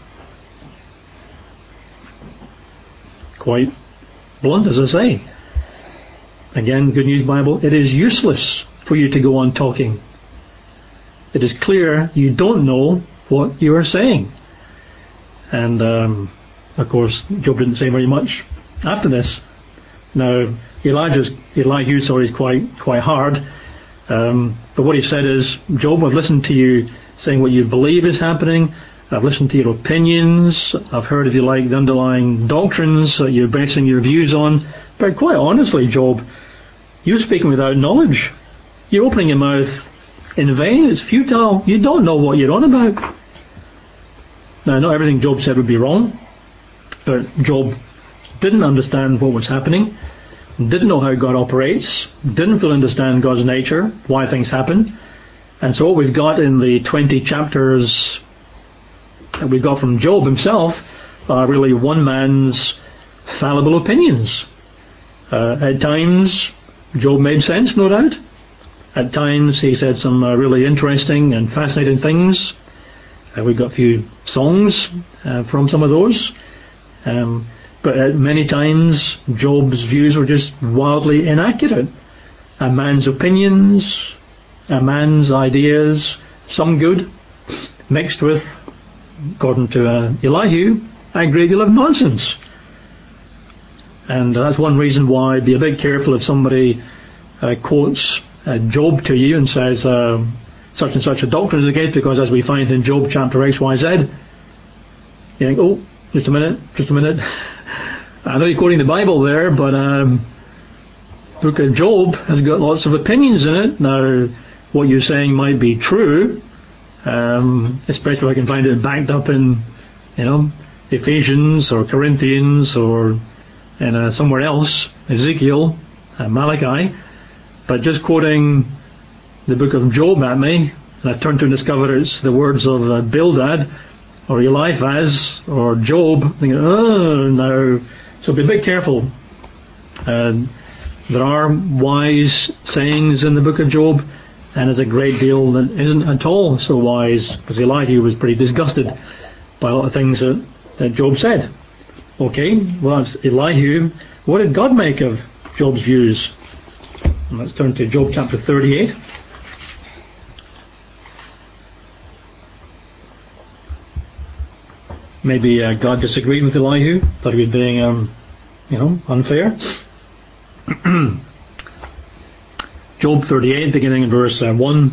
Speaker 1: Quite blunt, as I say. Again, Good News Bible, "It is useless for you to go on talking. It is clear you don't know what you are saying." And, um, of course, Job didn't say very much after this. Now, Elijah's, Elihu, sorry, is quite, quite hard. Um, but what he said is, "Job, I've listened to you saying what you believe is happening. I've listened to your opinions. I've heard, if you like, the underlying doctrines that you're basing your views on. But quite honestly, Job, you're speaking without knowledge. You're opening your mouth in vain. It's futile. You don't know what you're on about." Now, not everything Job said would be wrong, but Job didn't understand what was happening, didn't know how God operates, didn't fully understand God's nature, why things happen. And so what we've got in the twenty chapters that we got from Job himself are really one man's fallible opinions. Uh, at times, Job made sense, no doubt. At times, he said some uh, really interesting and fascinating things. Uh, we've got a few songs uh, from some of those. Um, but uh, many times, Job's views were just wildly inaccurate. A man's opinions, a man's ideas, some good, mixed with, according to uh, Elihu, a great deal of nonsense. And uh, that's one reason why be a bit careful if somebody uh, quotes uh, Job to you and says uh, such and such a doctrine is the case, because as we find in Job chapter X Y Z, you think, oh, just a minute, just a minute. I know you're quoting the Bible there, but um, look at Job has got lots of opinions in it. Now, what you're saying might be true, um, especially if I can find it backed up in, you know, Ephesians or Corinthians or in uh, somewhere else, Ezekiel, uh, Malachi. But just quoting the book of Job at me, and I turn to and discover it's the words of uh, Bildad or Eliphaz or Job, thinking, oh, no. So be a bit careful. Uh, there are wise sayings in the book of Job, and there's a great deal that isn't at all so wise, because Elihu was pretty disgusted by a lot of things that, that Job said. Okay, well, that's Elihu. What did God make of Job's views? And let's turn to Job chapter thirty-eight. Maybe uh, God disagreed with Elihu, thought he was being, um, you know, unfair. Job thirty-eight, beginning in verse uh, one.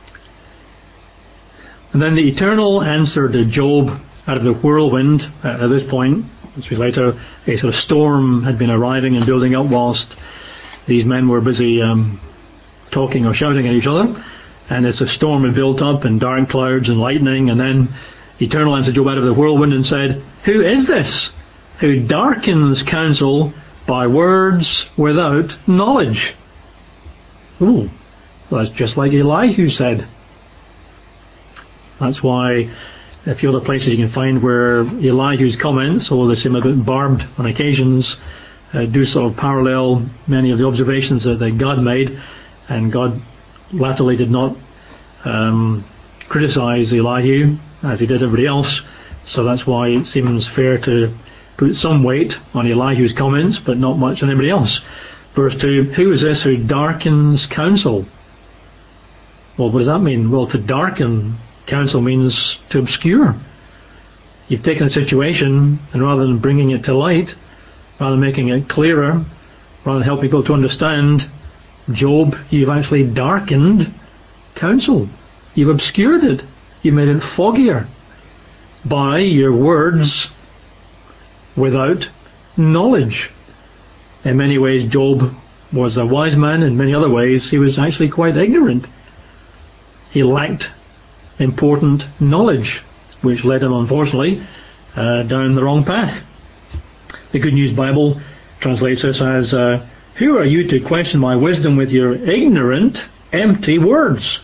Speaker 1: "And then the Eternal answered Job out of the whirlwind." Uh, at this point, as we later, a sort of storm had been arriving and building up whilst these men were busy um, talking or shouting at each other. And as a storm had built up and dark clouds and lightning, and then Eternal answered Job out of the whirlwind and said, "Who is this who darkens counsel by words without knowledge?" Ooh, well, that's just like Elihu said. That's why a few other places you can find where Elihu's comments, although they seem a bit barbed on occasions, uh, do sort of parallel many of the observations that, that God made, and God latterly did not um, criticize Elihu as he did everybody else. So that's why it seems fair to put some weight on Elihu's comments, but not much on anybody else. Verse two, "Who is this who darkens counsel?" Well, what does that mean? Well, to darken counsel means to obscure. You've taken a situation, and rather than bringing it to light, rather than making it clearer, rather than helping people to understand, Job, you've actually darkened counsel. You've obscured it. You've made it foggier by your words without knowledge. In many ways, Job was a wise man. In many other ways, he was actually quite ignorant. He lacked important knowledge, which led him, unfortunately, uh, down the wrong path. The Good News Bible translates this as, uh, "Who are you to question my wisdom with your ignorant, empty words?"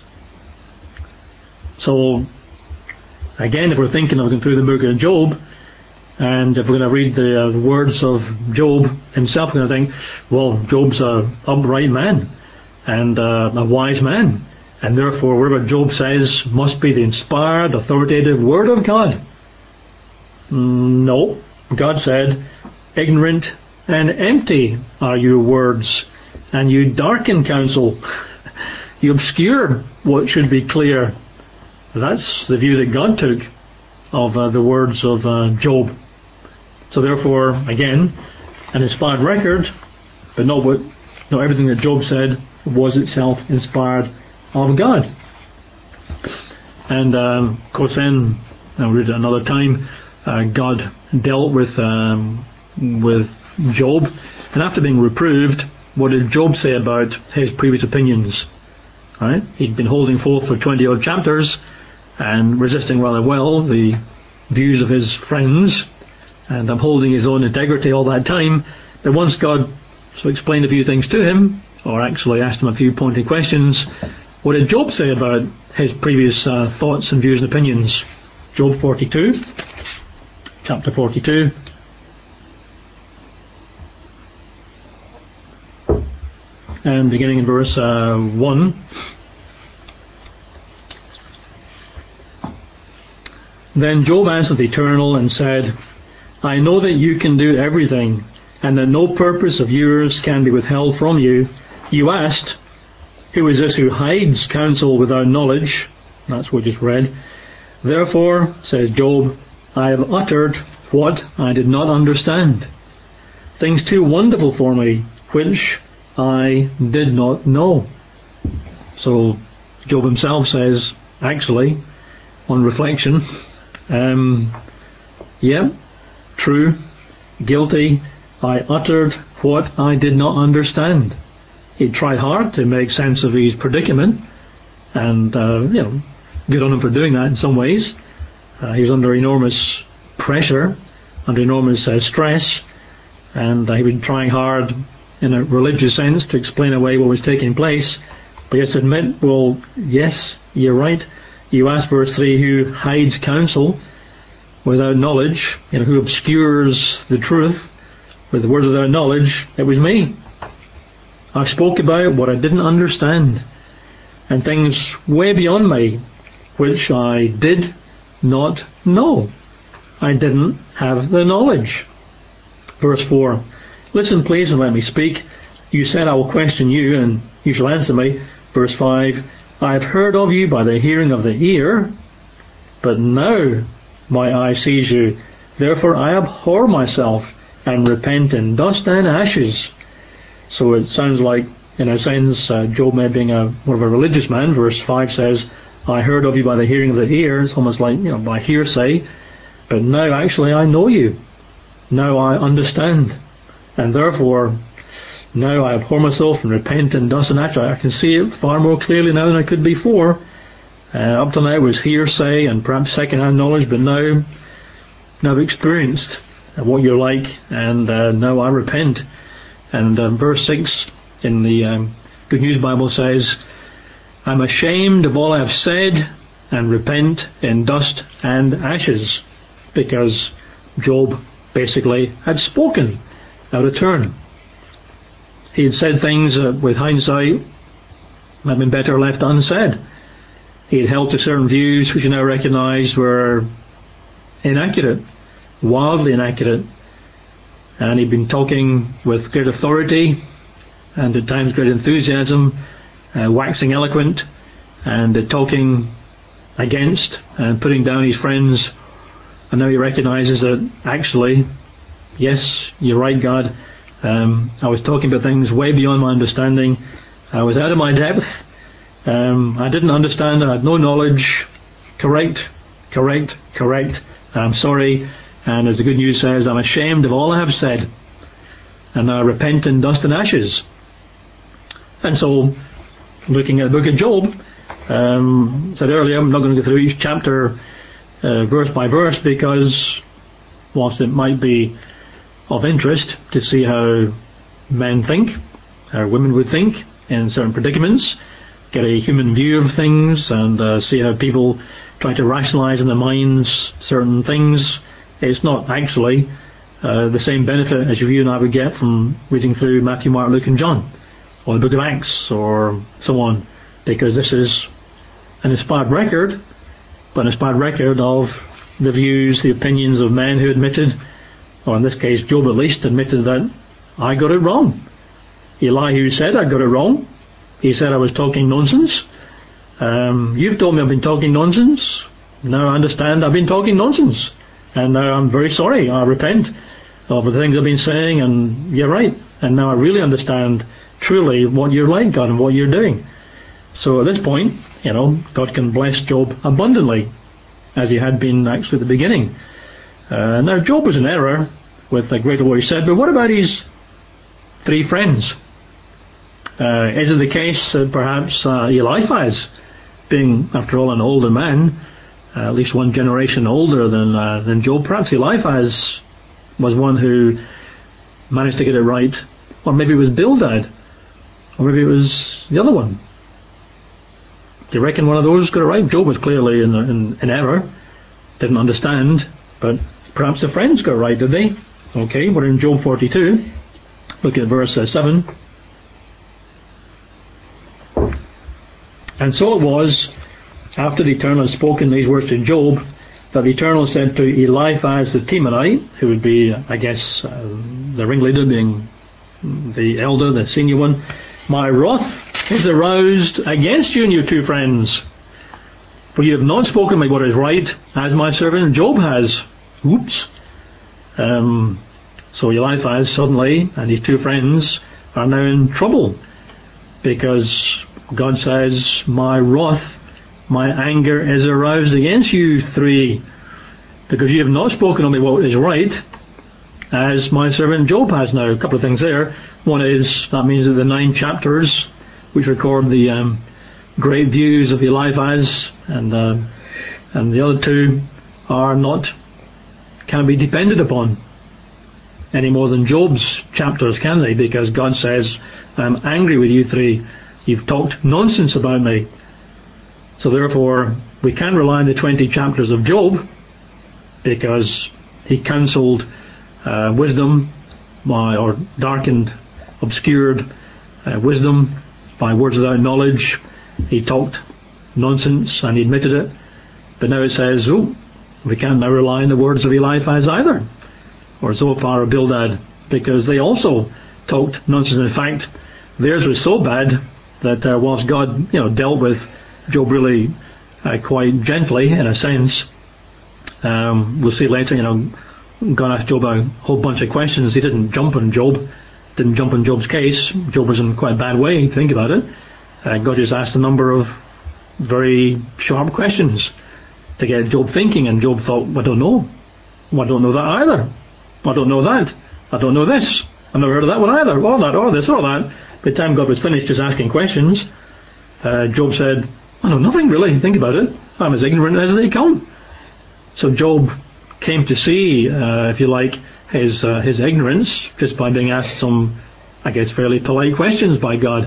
Speaker 1: So, again, if we're thinking of going through the book of Job, And if we're going to read the, uh, the words of Job himself, we're going to think, well, Job's a upright man and uh, a wise man, and therefore whatever Job says must be the inspired, authoritative word of God. No, God said, ignorant and empty are your words, and you darken counsel. You obscure what should be clear. That's the view that God took of uh, the words of uh, Job. So therefore, again, an inspired record, but not what, not everything that Job said was itself inspired of God. And um, of course, then I'll read it another time. Uh, God dealt with um, with Job, and after being reproved, what did Job say about his previous opinions? Right? He'd been holding forth for twenty odd chapters and resisting rather well the views of his friends, and upholding his own integrity all that time. But once God so explained a few things to him, or actually asked him a few pointed questions, what did Job say about his previous uh, thoughts and views and opinions? Job forty-two, chapter forty-two. And beginning in verse uh, one. Then Job answered the Eternal and said, I know that you can do everything, and that no purpose of yours can be withheld from you. You asked, who is this who hides counsel without knowledge? That's what we just read. Therefore, says Job, I have uttered what I did not understand, things too wonderful for me, which I did not know. So Job himself says, actually, on reflection, um, yeah, true, guilty, I uttered what I did not understand. He tried hard to make sense of his predicament, and uh, you know, good on him for doing that in some ways. Uh, he was under enormous pressure, under enormous uh, stress, and uh, he was trying hard in a religious sense to explain away what was taking place. But he has to admit, well, yes, you're right. You asked, verse three, who hides counsel without knowledge, you know, who obscures the truth with the words without knowledge. It was me. I spoke about what I didn't understand, and things way beyond me, which I did not know. I didn't have the knowledge. Verse four, listen please and let me speak. You said, I will question you, and you shall answer me. Verse five, I have heard of you by the hearing of the ear, but now my eye sees you. Therefore I abhor myself, and repent in dust and ashes. So it sounds like, in a sense, uh, Job may being a more of a religious man. Verse five says, I heard of you by the hearing of the ear. It's almost like, you know, by hearsay. But now actually I know you. Now I understand. And therefore, now I abhor myself and repent in dust and ashes. I can see it far more clearly now than I could before. Uh, up till now it was hearsay and perhaps second-hand knowledge, but now, now I've experienced what you're like, and uh, now I repent. And uh, verse six in the um, Good News Bible says, I'm ashamed of all I have said and repent in dust and ashes, because Job basically had spoken out of turn. He had said things uh, with hindsight might have been better left unsaid. He had held to certain views which he now recognised were inaccurate, wildly inaccurate. And he'd been talking with great authority and at times great enthusiasm, uh, waxing eloquent, and uh, talking against and putting down his friends. And now he recognises that actually, yes, you're right, God, um, I was talking about things way beyond my understanding. I was out of my depth. Um, I didn't understand. I had no knowledge. Correct, correct, correct. I'm sorry. And as the Good News says, I'm ashamed of all I have said, and I repent in dust and ashes. And so, looking at the book of Job, um, said earlier, I'm not going to go through each chapter uh, verse by verse, because whilst it might be of interest to see how men think, how women would think in certain predicaments, get a human view of things, and uh, see how people try to rationalise in their minds certain things, it's not actually uh, the same benefit as you and I would get from reading through Matthew, Mark, Luke and John, or the book of Acts, or so on, because this is an inspired record, but an inspired record of the views, the opinions of men who admitted, or in this case Job at least, admitted that I got it wrong. Elihu said I got it wrong. He said I was talking nonsense. Um, you've told me I've been talking nonsense. Now I understand I've been talking nonsense. And now I'm very sorry. I repent of the things I've been saying, and you're right. And now I really understand truly what you're like, God, and what you're doing. So at this point, you know, God can bless Job abundantly, as he had been actually at the beginning. Uh, now Job was in error with a great of what he said, but what about his three friends? Uh, is it the case that perhaps uh, Eliphaz, being after all an older man, uh, at least one generation older than uh, than Job, perhaps Eliphaz was one who managed to get it right, or maybe it was Bildad, or maybe it was the other one. Do you reckon one of those got it right? Job was clearly in, in, in error, didn't understand, but perhaps the friends got it right, did they? Okay, we're in Job forty-two. Look at verse uh, seven. And so it was, after the Eternal had spoken these words to Job, that the Eternal said to Eliphaz the Temanite, who would be, I guess, uh, the ringleader, being the elder, the senior one, my wrath is aroused against you and your two friends, for you have not spoken me what is right, as my servant Job has. Oops. Um, so Eliphaz suddenly and his two friends are now in trouble, because God says, my wrath, my anger is aroused against you three, because you have not spoken to me what is right, as my servant Job has. Now, a couple of things there. One is, that means that the nine chapters which record the um, great views of Eliphaz, and uh, and the other two are not, can't be depended upon any more than Job's chapters, can they? Because God says, I'm angry with you three. You've talked nonsense about me. So therefore, we can rely on the twenty chapters of Job, because he counselled uh, wisdom by, or darkened, obscured uh, wisdom by words without knowledge. He talked nonsense and he admitted it. But now it says, oh, we can't now rely on the words of Eliphaz either, or Zophar or Bildad, because they also talked nonsense. In fact, theirs was so bad that uh, whilst God, you know, dealt with Job really uh, quite gently in a sense, um, we'll see later, you know, God asked Job a whole bunch of questions. He didn't jump on Job, didn't jump on Job's case. Job was in quite a bad way, think about it. Uh, God just asked a number of very sharp questions to get Job thinking, and Job thought, I don't know. Well, I don't know that either. I don't know that. I don't know this. I've never heard of that one either. Or that, or this, or that. By the time God was finished just asking questions, uh, Job said, I know nothing really, think about it. I'm as ignorant as they come. So Job came to see, uh, if you like, his uh, his ignorance just by being asked some, I guess, fairly polite questions by God.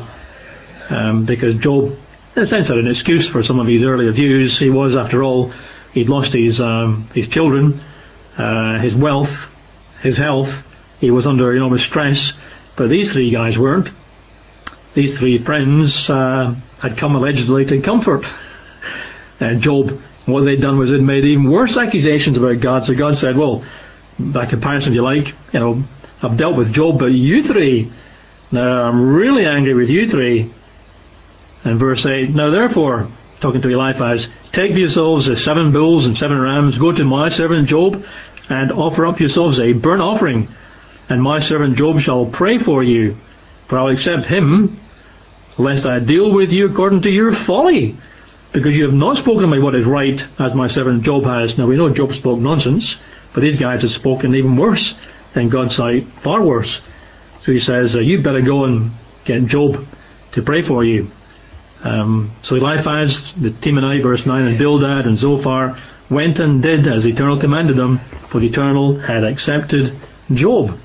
Speaker 1: Um, because Job, in a sense, had an excuse for some of his earlier views. He was, after all, he'd lost his um, his children, uh, his wealth, his health. He was under enormous stress. But these three guys weren't. These three friends uh, had come allegedly to comfort uh, Job. What they'd done was they'd made even worse accusations about God. So God said, well, by comparison, if you like, you know, I've dealt with Job, but you three, now I'm really angry with you three. And verse eight, now therefore, talking to Eliphaz, take for yourselves the seven bulls and seven rams, go to my servant Job, and offer up yourselves a burnt offering, and my servant Job shall pray for you, for I'll accept him, lest I deal with you according to your folly, because you have not spoken to me what is right, as my servant Job has. Now we know Job spoke nonsense, but these guys have spoken even worse, in God's sight, far worse. So he says, uh, you better go and get Job to pray for you. Um, so Eliphaz, the Temanite, verse nine, and Bildad and Zophar went and did as the Eternal commanded them, for the Eternal had accepted Job.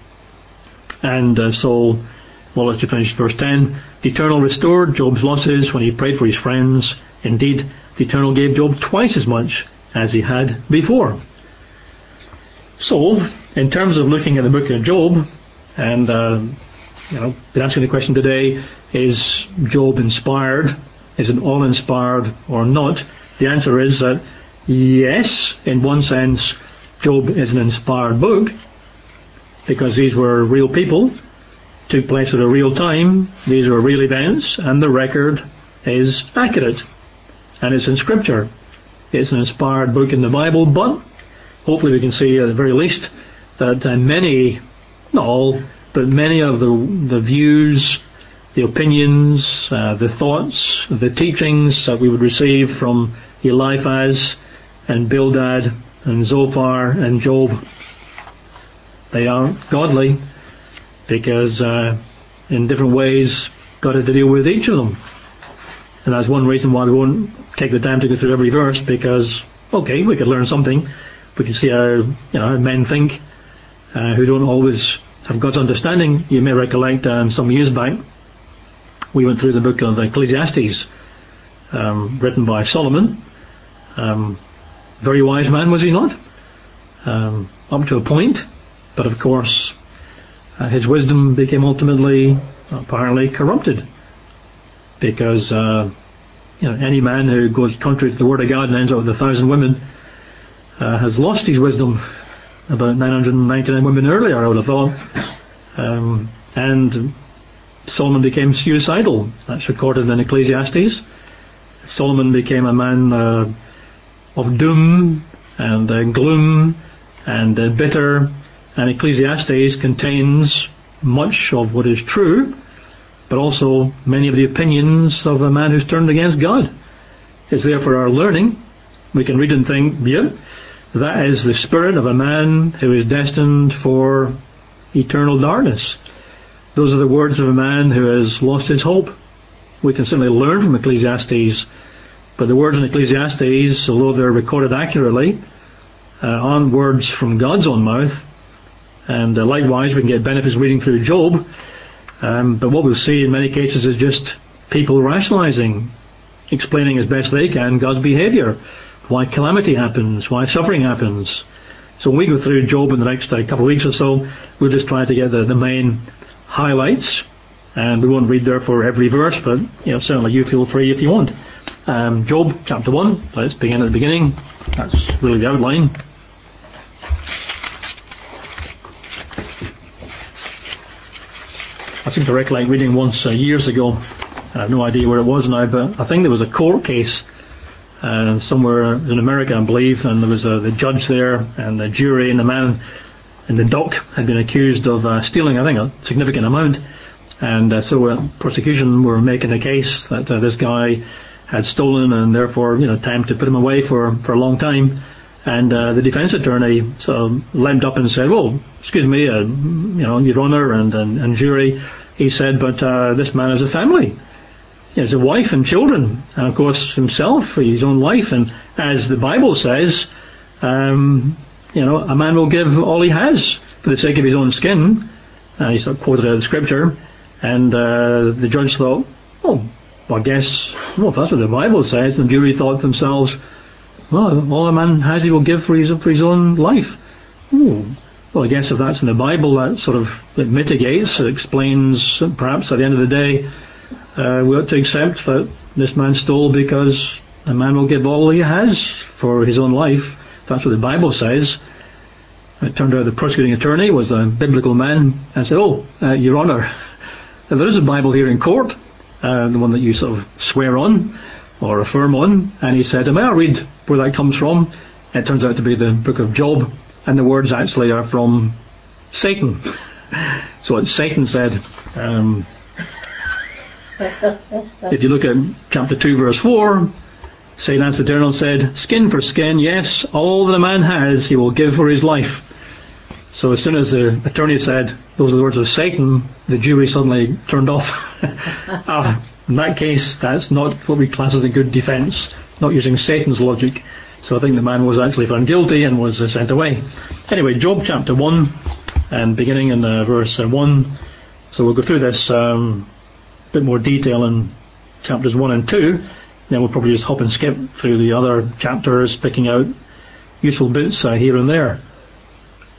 Speaker 1: And uh, so, well, let's just finish verse ten. The Eternal restored Job's losses when he prayed for his friends. Indeed, the Eternal gave Job twice as much as he had before. So, in terms of looking at the book of Job, and uh, you know, been answering the question today, is Job inspired? Is it all inspired or not? The answer is that yes, in one sense, Job is an inspired book, because these were real people, took place at a real time, these were real events, and the record is accurate, and it's in Scripture. It's an inspired book in the Bible, but hopefully we can see at the very least that uh, many, not all, but many of the, the views, the opinions, uh, the thoughts, the teachings that we would receive from Eliphaz and Bildad and Zophar and Job, they are godly, because uh, in different ways God had to deal with each of them. And that's one reason why we won't take the time to go through every verse, because, okay, we could learn something. We can see how, you know, how men think, uh, who don't always have God's understanding. You may recollect um, some years back, we went through the book of Ecclesiastes, um, written by Solomon. Um, very wise man, was he not? Um, up to a point, but of course, uh, his wisdom became ultimately, apparently, corrupted. Because, uh, you know, any man who goes contrary to the Word of God and ends up with a thousand women uh, has lost his wisdom. About nine hundred ninety-nine women earlier, I would have thought. Um, and Solomon became suicidal. That's recorded in Ecclesiastes. Solomon became a man uh, of doom and uh, gloom and uh, bitter. And Ecclesiastes contains much of what is true, but also many of the opinions of a man who's turned against God. It's there for our learning. We can read and think, yeah, that is the spirit of a man who is destined for eternal darkness. Those are the words of a man who has lost his hope. We can certainly learn from Ecclesiastes, but the words in Ecclesiastes, although they're recorded accurately, uh, aren't words from God's own mouth. And uh, likewise, we can get benefits reading through Job. Um, but what we'll see in many cases is just people rationalizing, explaining as best they can God's behavior, why calamity happens, why suffering happens. So when we go through Job in the next uh, couple of weeks or so, we'll just try to get the, the main highlights, and we won't read there for every verse, but you know, certainly you feel free if you want. Um, Job chapter one, let's begin at the beginning. That's really the outline. I seem to recollect reading once uh, years ago, I have no idea where it was now, but I think there was a court case uh, somewhere in America, I believe, and there was uh, the judge there and the jury, and the man in the dock had been accused of uh, stealing, I think, a significant amount. And uh, so uh, prosecution were making a case that uh, this guy had stolen, and therefore, you know, time to put him away for, for a long time. And uh, the defence attorney sort of leapt up and said, well, excuse me, uh, you know, Your Honour and, and, and jury, he said, but uh, this man has a family. He has a wife and children, and of course himself, his own life. And as the Bible says, um, you know, a man will give all he has for the sake of his own skin. Uh, he sort of quoted out of the scripture. And uh, the judge thought, oh, well, I guess, well, if that's what the Bible says, and the jury thought to themselves, well, all a man has he will give for his, for his own life. Ooh. Well, I guess if that's in the Bible, that sort of it mitigates, it explains, perhaps at the end of the day, uh, we ought to accept that this man stole because a man will give all he has for his own life. That's what the Bible says. It turned out the prosecuting attorney was a biblical man and said, oh, uh, Your Honour, there is a Bible here in court, uh, the one that you sort of swear on or affirm on. And he said, may I read where that comes from? It turns out to be the book of Job, and the words actually are from Satan. So what Satan said, um, if you look at chapter two verse four, Satan answered the eternal and said, skin for skin, yes, all that a man has he will give for his life. So as soon as the attorney said those are the words of Satan, the jury suddenly turned off. ah, in that case, that's not what we class as a good defence, not using Satan's logic. So I think the man was actually found guilty and was uh, sent away. Anyway, Job chapter one, and beginning in uh, verse uh, one. So we'll go through this um, a bit more detail in chapters one and two. Then we'll probably just hop and skip through the other chapters, picking out useful bits uh, here and there.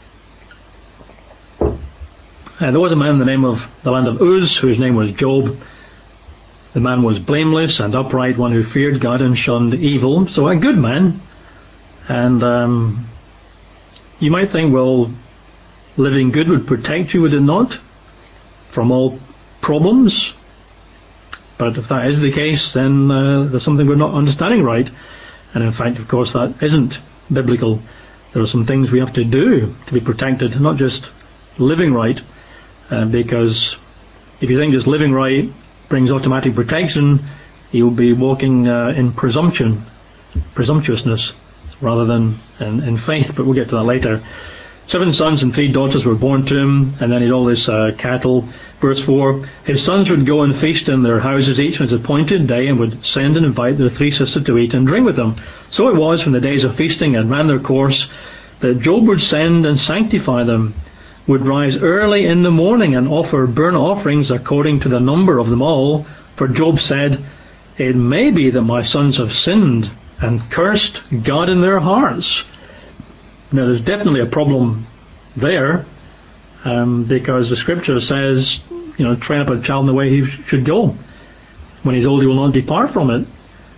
Speaker 1: Uh, there was a man in the name of the land of Uz, whose name was Job. The man was blameless and upright, one who feared God and shunned evil. So a good man. And um, you might think, well, living good would protect you, would it not, from all problems? But if that is the case, then uh, there's something we're not understanding right. And in fact, of course, that isn't biblical. There are some things we have to do to be protected, not just living right, uh, because if you think just living right brings automatic protection, you'll be walking uh, in presumption, presumptuousness, rather than in, in faith, but we'll get to that later. Seven sons and three daughters were born to him, and then he had all this uh, cattle. Verse four, his sons would go and feast in their houses each on his appointed day, and would send and invite their three sisters to eat and drink with them. So it was, when the days of feasting had ran their course, that Job would send and sanctify them, would rise early in the morning and offer burnt offerings according to the number of them all. For Job said, it may be that my sons have sinned and cursed God in their hearts. Now there's definitely a problem there, um, because the scripture says, you know, train up a child in the way he should go. When he's old, he will not depart from it.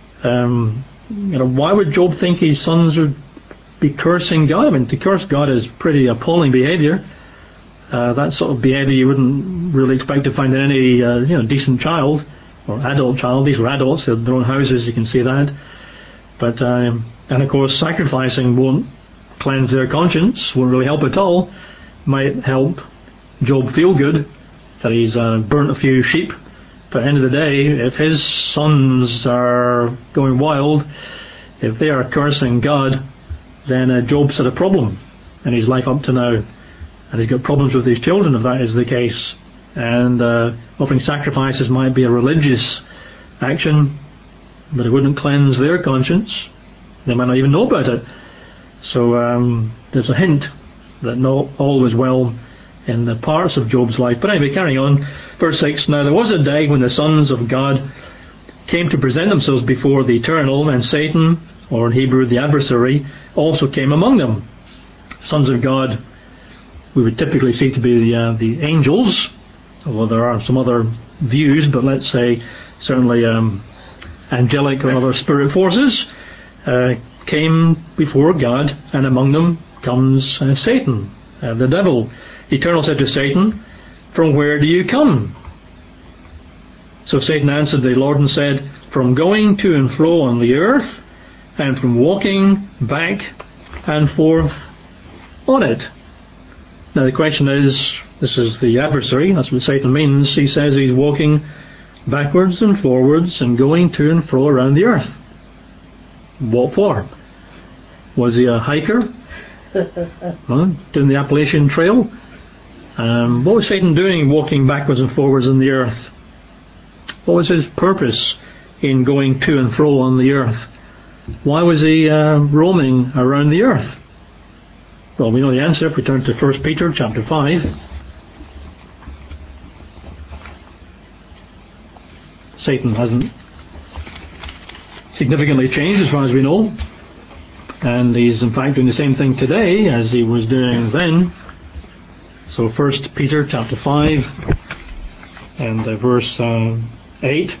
Speaker 1: Um, you know, why would Job think his sons would be cursing God? I mean, to curse God is pretty appalling behaviour. Uh, that sort of behaviour you wouldn't really expect to find in any, uh, you know, decent child or adult child. These were adults; they had their own houses. You can see that. But um, and of course, sacrificing won't cleanse their conscience. Won't really help at all. Might help Job feel good that he's uh, burnt a few sheep. But at the end of the day, if his sons are going wild, if they are cursing God, then uh, Job's had a problem in his life up to now. And he's got problems with his children if that is the case. And uh, offering sacrifices might be a religious action, but it wouldn't cleanse their conscience. They might not even know about it. So um, there's a hint that not all was well in the parts of Job's life. But anyway, carrying on. Verse six, now there was a day when the sons of God came to present themselves before the Eternal, and Satan, or in Hebrew the adversary, also came among them. Sons of God we would typically see to be the, uh, the angels, although there are some other views, but let's say certainly um, angelic or other spirit forces, uh, came before God, and among them comes uh, Satan, uh, the devil. The Eternal said to Satan, from where do you come? So Satan answered the Lord and said, from going to and fro on the earth, and from walking back and forth on it. Now the question is, this is the adversary, that's what Satan means. He says he's walking backwards and forwards and going to and fro around the earth. What for? Was he a hiker? Huh? Doing the Appalachian Trail? Um, what was Satan doing walking backwards and forwards on the earth? What was his purpose in going to and fro on the earth? Why was he uh, roaming around the earth? Well, we know the answer if we turn to First Peter chapter five. Satan hasn't significantly changed as far as we know, and he's in fact doing the same thing today as he was doing then. So First Peter chapter five and uh, verse uh, eight.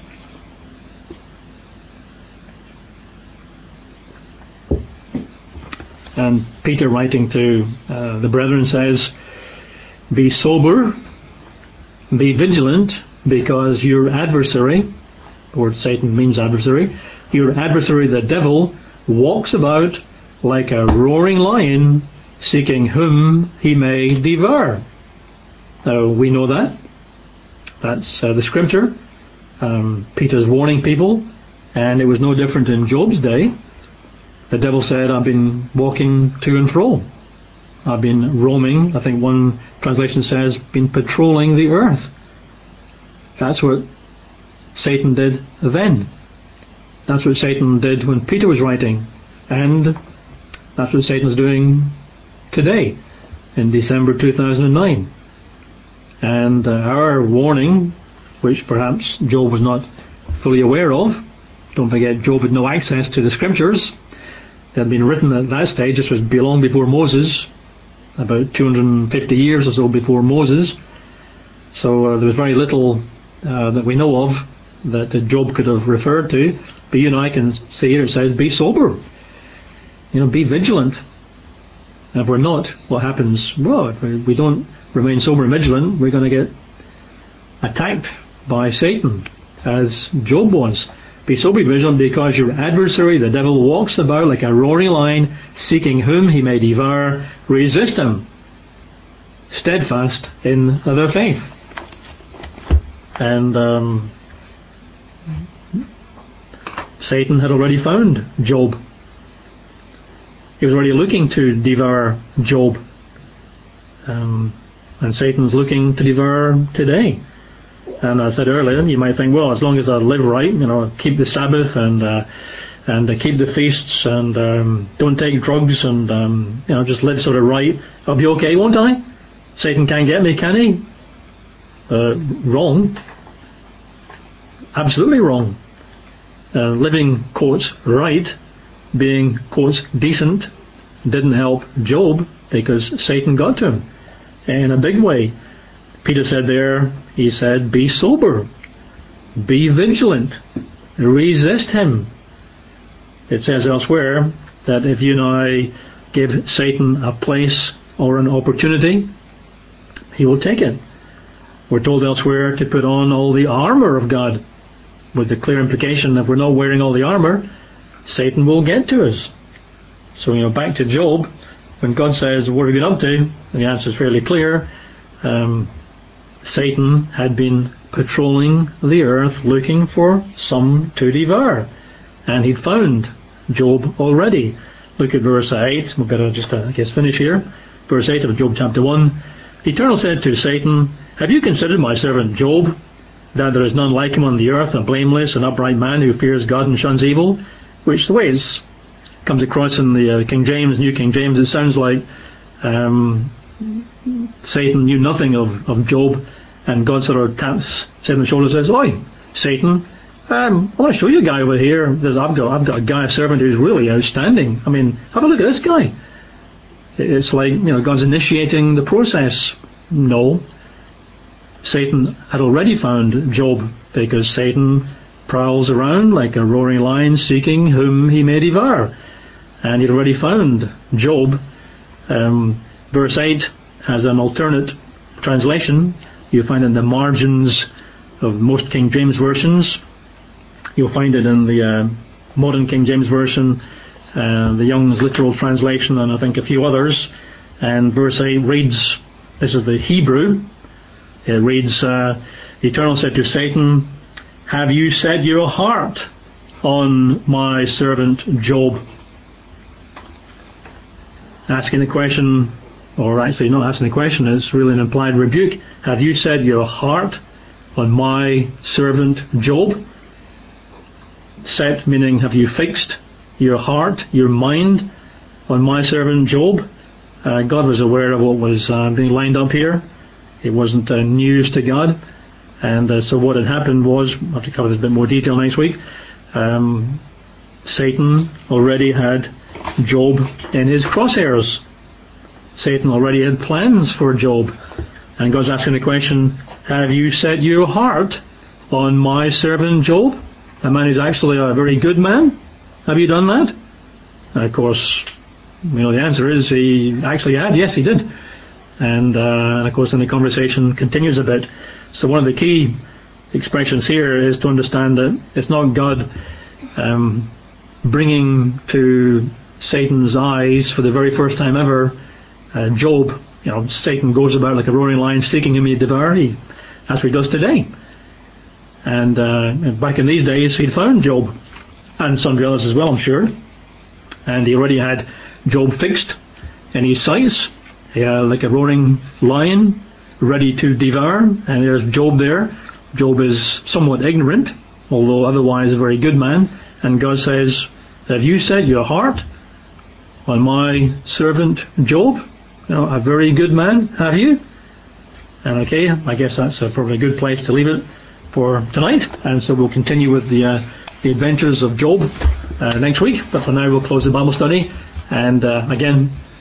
Speaker 1: And Peter, writing to uh, the brethren, says, be sober, be vigilant, because your adversary, the word Satan means adversary, your adversary the devil walks about like a roaring lion, seeking whom he may devour. Now we know that. That's uh, the scripture. Um, Peter's warning people, and it was no different in Job's day. The devil said, I've been walking to and fro. I've been roaming. I think one translation says, been patrolling the earth. That's what Satan did then. That's what Satan did when Peter was writing. And that's what Satan's doing today, in December two thousand nine. And uh, our warning, which perhaps Job was not fully aware of, don't forget Job had no access to the scriptures. They had been written at that stage. This was long before Moses, about two hundred fifty years or so before Moses. So uh, there was very little uh, that we know of that uh, Job could have referred to. But you and I can see here it says, be sober. You know, be vigilant. And if we're not, what happens? Well, if we don't remain sober and vigilant, we're going to get attacked by Satan, as Job was. Be sober, vigilant, because your adversary, the devil, walks about like a roaring lion, seeking whom he may devour. Resist him, steadfast in their faith. And um, Satan had already found Job. He was already looking to devour Job. Um, and Satan's looking to devour today. And I said earlier, you might think, well, as long as I live right, you know, keep the Sabbath and uh, and uh, keep the feasts and um, don't take drugs and um, you know, just live sort of right, I'll be okay, won't I? Satan can't get me, can he? Uh, wrong. Absolutely wrong. Uh, living, quotes, right, being, quotes, decent, didn't help Job because Satan got to him in a big way. Peter said there, he said, be sober, be vigilant, resist him. It says elsewhere that if you and I give Satan a place or an opportunity, he will take it. We're told elsewhere to put on all the armour of God, with the clear implication that if we're not wearing all the armour, Satan will get to us. So, you know, back to Job, when God says, what have you been up to? The answer is fairly clear. Um, Satan had been patrolling the earth looking for some to devour. And he'd found Job already. Look at verse eight. We've got to just, uh, I guess, finish here. Verse eight of Job chapter one. The Eternal said to Satan, have you considered my servant Job, that there is none like him on the earth, a blameless and upright man who fears God and shuns evil? Which the way it comes across in the uh, King James, New King James, it sounds like um, Satan knew nothing of, of Job, and God sort of taps Satan on the shoulder and says, oi, Satan, um, I want to show you a guy over here. There's, I've got I've got a guy, a servant who's really outstanding. I mean, have a look at this guy. It's like, you know, God's initiating the process. No. Satan had already found Job, because Satan prowls around like a roaring lion seeking whom he may devour. And he'd already found Job. Um, verse eight has an alternate translation. You'll find it in the margins of most King James versions. You'll find it in the uh, modern King James version, uh, the Young's literal translation, and I think a few others. And verse eight reads, this is the Hebrew, it reads, uh, the Eternal said to Satan, have you set your heart on my servant Job? Asking the question, or actually not asking the question, it's really an implied rebuke. Have you set your heart on my servant Job? Set meaning, have you fixed your heart, your mind on my servant Job? Uh, God was aware of what was uh, being lined up here. It wasn't uh, news to God. And uh, so what had happened was, I'll have to cover this a bit more detail next week, um, Satan already had Job in his crosshairs. Satan already had plans for Job. And God's asking the question, have you set your heart on my servant Job? A man who's actually a very good man? Have you done that? And of course, you know, the answer is he actually had. Yes, he did. And, uh, and of course, then the conversation continues a bit. So one of the key expressions here is to understand that it's not God um, bringing to Satan's eyes for the very first time ever uh, Job. You know, Satan goes about like a roaring lion seeking him to devour. He, that's what he does today. And uh, back in these days, he'd found Job, and sundry others as well, I'm sure. And he already had Job fixed in his sights, uh, like a roaring lion, ready to devour. And there's Job there. Job is somewhat ignorant, although otherwise a very good man. And God says, have you set your heart on my servant Job? You know, a very good man, have you? And okay, I guess that's a, probably a good place to leave it for tonight. And so we'll continue with the uh, the adventures of Job uh, next week. But for now, we'll close the Bible study. And uh, again,